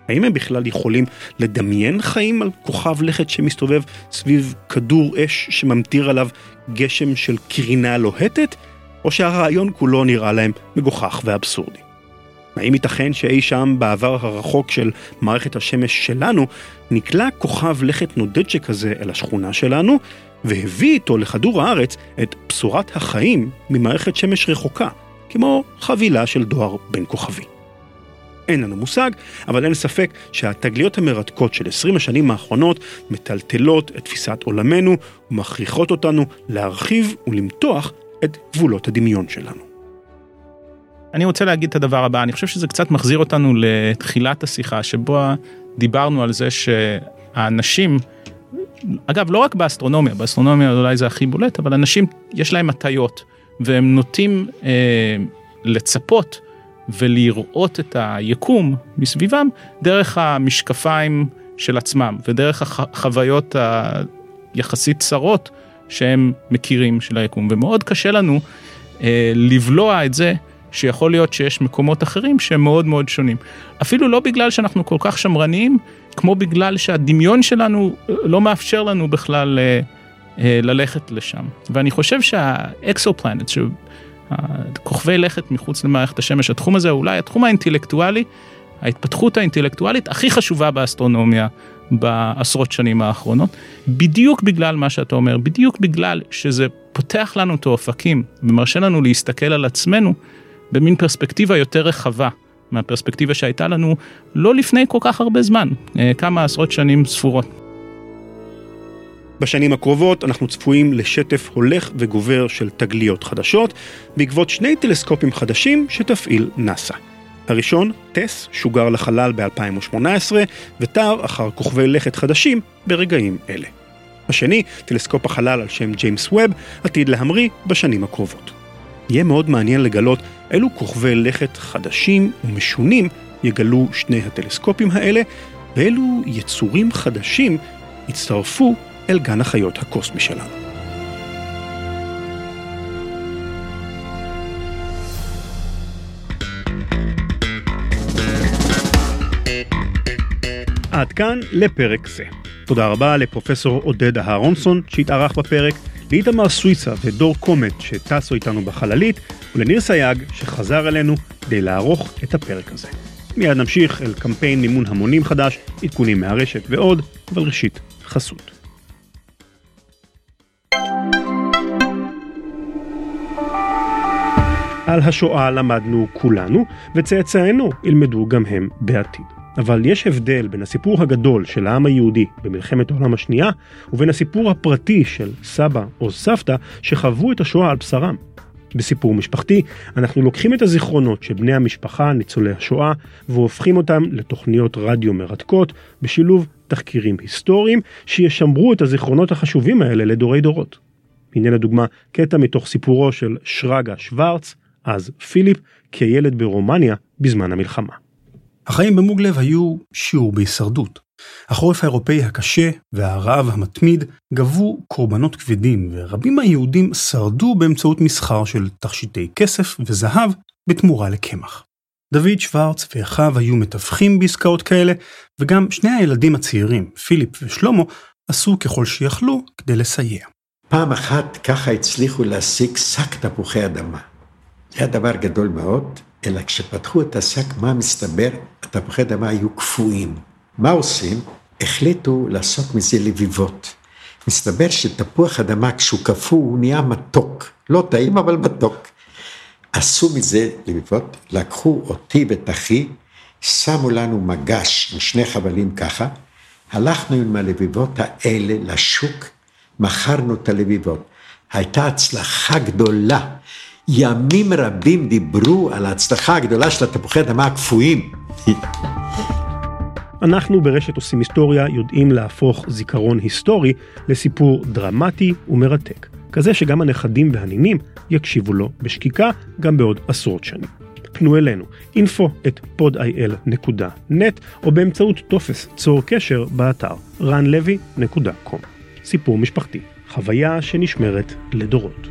האם הם בכלל יכולים לדמיין חיים על כוכב לכת שמסתובב סביב כדור אש שממטיר עליו גשם של קרינה לוהטת, או שהרעיון כולו נראה להם מגוחך ואבסורדי? האם ייתכן שאי שם בעבר הרחוק של מערכת השמש שלנו נקלע כוכב לכת נודד שכזה אל השכונה שלנו, והביא איתו לכדור הארץ את בשורת החיים ממערכת שמש רחוקה, כמו חבילה של דואר בין כוכבי? אין לנו מושג, אבל אין ספק שהתגליות המרתקות של עשרים השנים האחרונות מטלטלות את תפיסת עולמנו ומכריחות אותנו להרחיב ולמתוח את גבולות הדמיון שלנו. אני רוצה להגיד את הדבר הבא, אני חושב שזה קצת מחזיר אותנו לתחילת השיחה, שבו דיברנו על זה שהאנשים, אגב, לא רק באסטרונומיה, באסטרונומיה אולי זה הכי בולט, אבל אנשים יש להם הטיות, והם נוטים אה, לצפות ולראות את היקום מסביבם דרך המשקפיים של עצמם, ודרך החוויות היחסית צרות שהם מכירים של היקום, ומאוד קשה לנו אה, לבלוע את זה, שיכול להיות שיש מקומות אחרים שהם מאוד מאוד שונים. אפילו לא בגלל שאנחנו כל כך שמרניים, כמו בגלל שהדמיון שלנו לא מאפשר לנו בכלל אה, אה, ללכת לשם. ואני חושב שהאקסופלנט, כוכבי לכת מחוץ למערכת השמש, התחום הזה אולי התחום האינטלקטואלי, ההתפתחות האינטלקטואלית הכי חשובה באסטרונומיה בעשרות שנים האחרונות, בדיוק בגלל מה שאתה אומר, בדיוק בגלל שזה פותח לנו את האופקים ומרשה לנו להסתכל על עצמנו במין פרספקטיבה יותר רחבה מהפרספקטיבה שהייתה לנו לא לפני כל כך הרבה זמן, כמה עשרות שנים ספורות. בשנים הקרובות אנחנו צפויים לשטף הולך וגובר של תגליות חדשות, בעקבות שני טלסקופים חדשים שתפעיל נאסא. הראשון, טס, שוגר לחלל ב-אלפיים שמונה עשרה, ותר אחר כוכבי לכת חדשים ברגעים אלה. השני, טלסקופ החלל על שם ג'יימס ווב, עתיד להמריא בשנים הקרובות. יהיה מאוד מעניין לגלות אילו כוכבי לכת חדשים ומשונים יגלו שני הטלסקופים האלה, ואילו יצורים חדשים יצטרפו אל גן החיות הקוסמי שלנו. עד כאן לפרק זה. תודה רבה לפרופסור עודד אהרונסון שהתארח בפרק, לאיתמר סוויסה ודור קומט שטסו איתנו בחללית, ולניר סייג שחזר אלינו כדי לערוך את הפרק הזה. מיד נמשיך אל קמפיין מימון המונים חדש, עדכונים מהרשת ועוד, אבל ראשית חסות. על השואה למדנו כולנו, וצאצאינו ילמדו גם הם בעתיד. אבל יש הבדל בין הסיפור הגדול של העם היהודי במלחמת העולם השנייה, ובין הסיפור הפרטי של סבא או סבתא שחוו את השואה על בשרם. בסיפור משפחתי, אנחנו לוקחים את הזיכרונות של בני המשפחה ניצולי השואה, והופכים אותם לתוכניות רדיו מרתקות, בשילוב תחקירים היסטוריים, שישמרו את הזיכרונות החשובים האלה לדורי דורות. הנה לדוגמה, קטע מתוך סיפורו של שרגא שוורץ, אז פיליפ, כילד ברומניה בזמן המלחמה. החיים במוגלב היו שיעור בהישרדות. החורף האירופאי הקשה והרעב המתמיד גבו קורבנות כבדים, ורבים מהיהודים שרדו באמצעות מסחר של תכשיטי כסף וזהב בתמורה לקמח. דוד שוורץ ואחיו היו מתווכים בעסקאות כאלה, וגם שני הילדים הצעירים, פיליפ ושלמה, עשו ככל שיכלו כדי לסייע. פעם אחת ככה הצליחו להשיג שק תפוחי אדמה. זה היה דבר גדול מאוד, אלא כשפתחו את השק, מה מסתבר? התפוחי אדמה היו קפואים. מה עושים? החליטו לעשות מזה לביבות. מסתבר שתפוח אדמה כשהוא קפוא הוא נהיה מתוק. לא טעים אבל מתוק. עשו מזה לביבות, לקחו אותי ואת אחי, שמו לנו מגש עם שני חבלים ככה, הלכנו עם הלביבות האלה לשוק, מכרנו את הלביבות. הייתה הצלחה גדולה. ימים רבים דיברו על ההצלחה הגדולה של התפוחי אדמה הקפואים. אנחנו ברשת עושים היסטוריה יודעים להפוך זיכרון היסטורי לסיפור דרמטי ומרתק, כזה שגם הנכדים והנינים יקשיבו לו בשקיקה גם בעוד עשרות שנים. פנו אלינו, info at pod i l נקודה net או באמצעות טופס צור קשר באתר רן לוי נקודה קום. סיפור משפחתי, חוויה שנשמרת לדורות.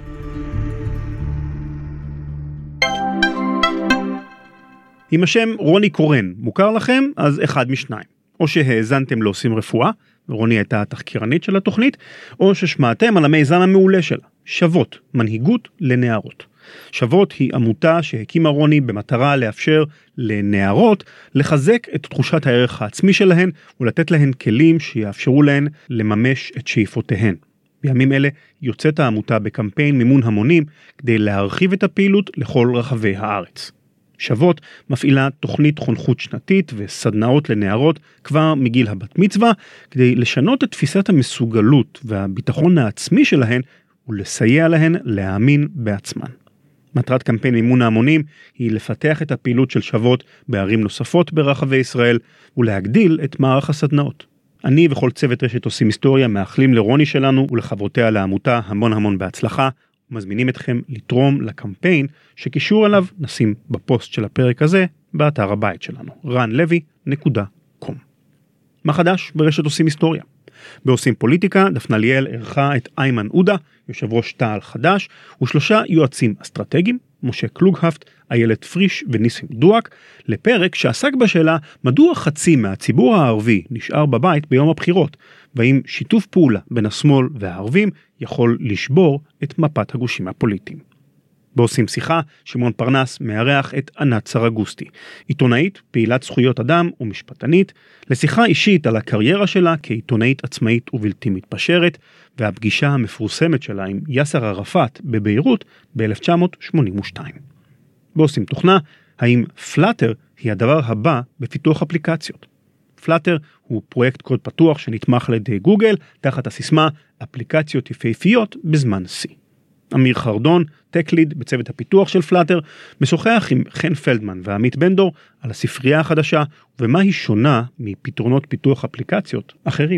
אם השם רוני קורן מוכר לכם, אז אחד משניים. או שהאזנתם לעושים רפואה, ורוני הייתה התחקירנית של התוכנית, או ששמעתם על המיזם המעולה שלה, שוות, מנהיגות לנערות. שוות היא עמותה שהקימה רוני במטרה לאפשר לנערות לחזק את תחושת הערך העצמי שלהן ולתת להן כלים שיאפשרו להן לממש את שאיפותיהן. בימים אלה יוצאת העמותה בקמפיין מימון המונים כדי להרחיב את הפעילות לכל רחבי הארץ. שוות מפעילה תוכנית חונכות שנתית וסדנאות לנערות כבר מגיל הבת מצווה כדי לשנות את תפיסת המסוגלות והביטחון העצמי שלהן ולסייע להן להאמין בעצמן. מטרת קמפיין מימון ההמונים היא לפתח את הפעילות של שוות בערים נוספות ברחבי ישראל ולהגדיל את מערך הסדנאות. אני וכל צוות רשת עושים היסטוריה מאחלים לרוני שלנו ולחברותיה לעמותה המון המון בהצלחה ומזמינים אתכם לתרום לקמפיין שקישור עליו נשים בפוסט של הפרק הזה באתר הבית שלנו רן לוי נקודה קום. מה חדש ברשת עושים היסטוריה? בעושים פוליטיקה, דפנה ליאל ערכה את איימן עודה, יושב ראש תע"ל חדש, ושלושה יועצים אסטרטגיים, משה קלוגהפט, איילת פריש וניסים דואק, לפרק שעסק בשאלה מדוע חצי מהציבור הערבי נשאר בבית ביום הבחירות, והאם שיתוף פעולה בין השמאל והערבים יכול לשבור את מפת הגושים הפוליטיים. בעושים שיחה, שמעון פרנס מארח את ענת סרגוסטי, עיתונאית, פעילת זכויות אדם ומשפטנית, לשיחה אישית על הקריירה שלה כעיתונאית עצמאית ובלתי מתפשרת, והפגישה המפורסמת שלה עם יאסר ערפאת בביירות ב-אלף תשע מאות שמונים ושתיים. בעושים תוכנה, האם פלאטר היא הדבר הבא בפיתוח אפליקציות. פלאטר הוא פרויקט קוד פתוח שנתמך על ידי גוגל, תחת הסיסמה אפליקציות יפהפיות בזמן C. אמיר חרדון, טק-ליד בצוות הפיתוח של פלאטר, משוחח עם חן פלדמן ועמית בנדור על הספרייה החדשה ומה היא שונה מפתרונות פיתוח אפליקציות אחרים.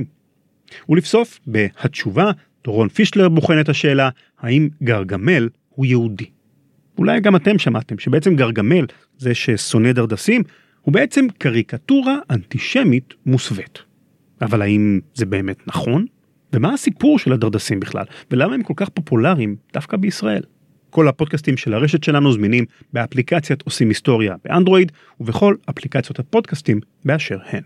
ולבסוף, בהתשובה, דורון פישלר בוחן את השאלה האם גרגמל הוא יהודי. אולי גם אתם שמעתם שבעצם גרגמל, זה ששונא דרדסים, הוא בעצם קריקטורה אנטישמית מוסווית. אבל האם זה באמת נכון? ומה הסיפור של הדרדסים בכלל? ולמה הם כל כך פופולריים דווקא בישראל? כל הפודקאסטים של הרשת שלנו זמינים באפליקציית עושים היסטוריה באנדרואיד, ובכל אפליקציות הפודקאסטים באשר הן.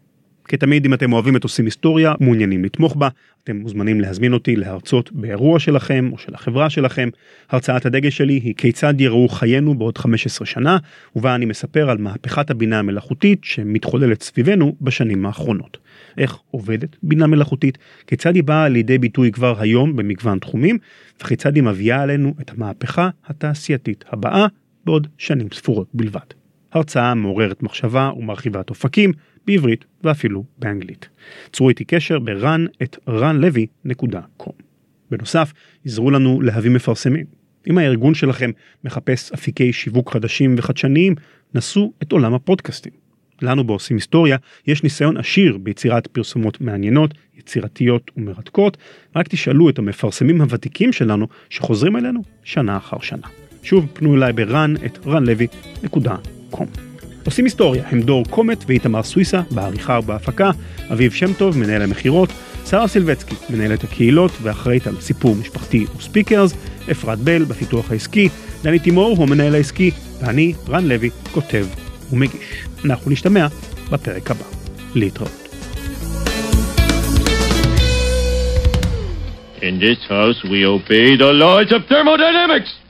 כתמיד, אם אתם אוהבים את עושים היסטוריה, מעוניינים לתמוך בה, אתם מוזמנים להזמין אותי להרצות באירוע שלכם או של החברה שלכם. הרצאת הדגל שלי היא כיצד יראו חיינו בעוד חמש עשרה שנה, ובה אני מספר על מהפכת הבינה המלאכותית שמתחוללת סביבנו בשנים האחרונות. איך עובדת בינה מלאכותית, כיצד היא באה לידי ביטוי כבר היום במגוון תחומים, וכיצד היא מביאה עלינו את המהפכה התעשייתית הבאה בעוד שנים ספורות בלבד. הרצאה מעוררת מחשבה ומרחיבת אופקים בעברית ואפילו באנגלית. צרו איתי קשר ברן את רן לוי נקודה קום. בנוסף, עזרו לנו להביא מפרסמים. אם הארגון שלכם מחפש אפיקי שיווק חדשים וחדשניים, נסו את עולם הפודקאסטים. לנו בעושים היסטוריה יש ניסיון עשיר ביצירת פרסומות מעניינות, יצירתיות ומרתקות, רק תשאלו את המפרסמים הוותיקים שלנו שחוזרים אלינו שנה אחר שנה. שוב, פנו אליי ברן את רן לוי נקודה קום. עושים היסטוריה הם דור קומט ואיתמר סוויסה בעריכה ובהפקה, אביב שם טוב מנהל המחירות, שרה סילבצקי מנהלת הקהילות ואחראית על סיפור משפחתי וספיקרס, אפרת בל בפיתוח העסקי, דני תימור הוא המנהל העסקי, ואני רן לוי כותב ומגיש. אנחנו נשתמע בפרק הבא. להתראות. In this house we obey the laws of thermodynamics.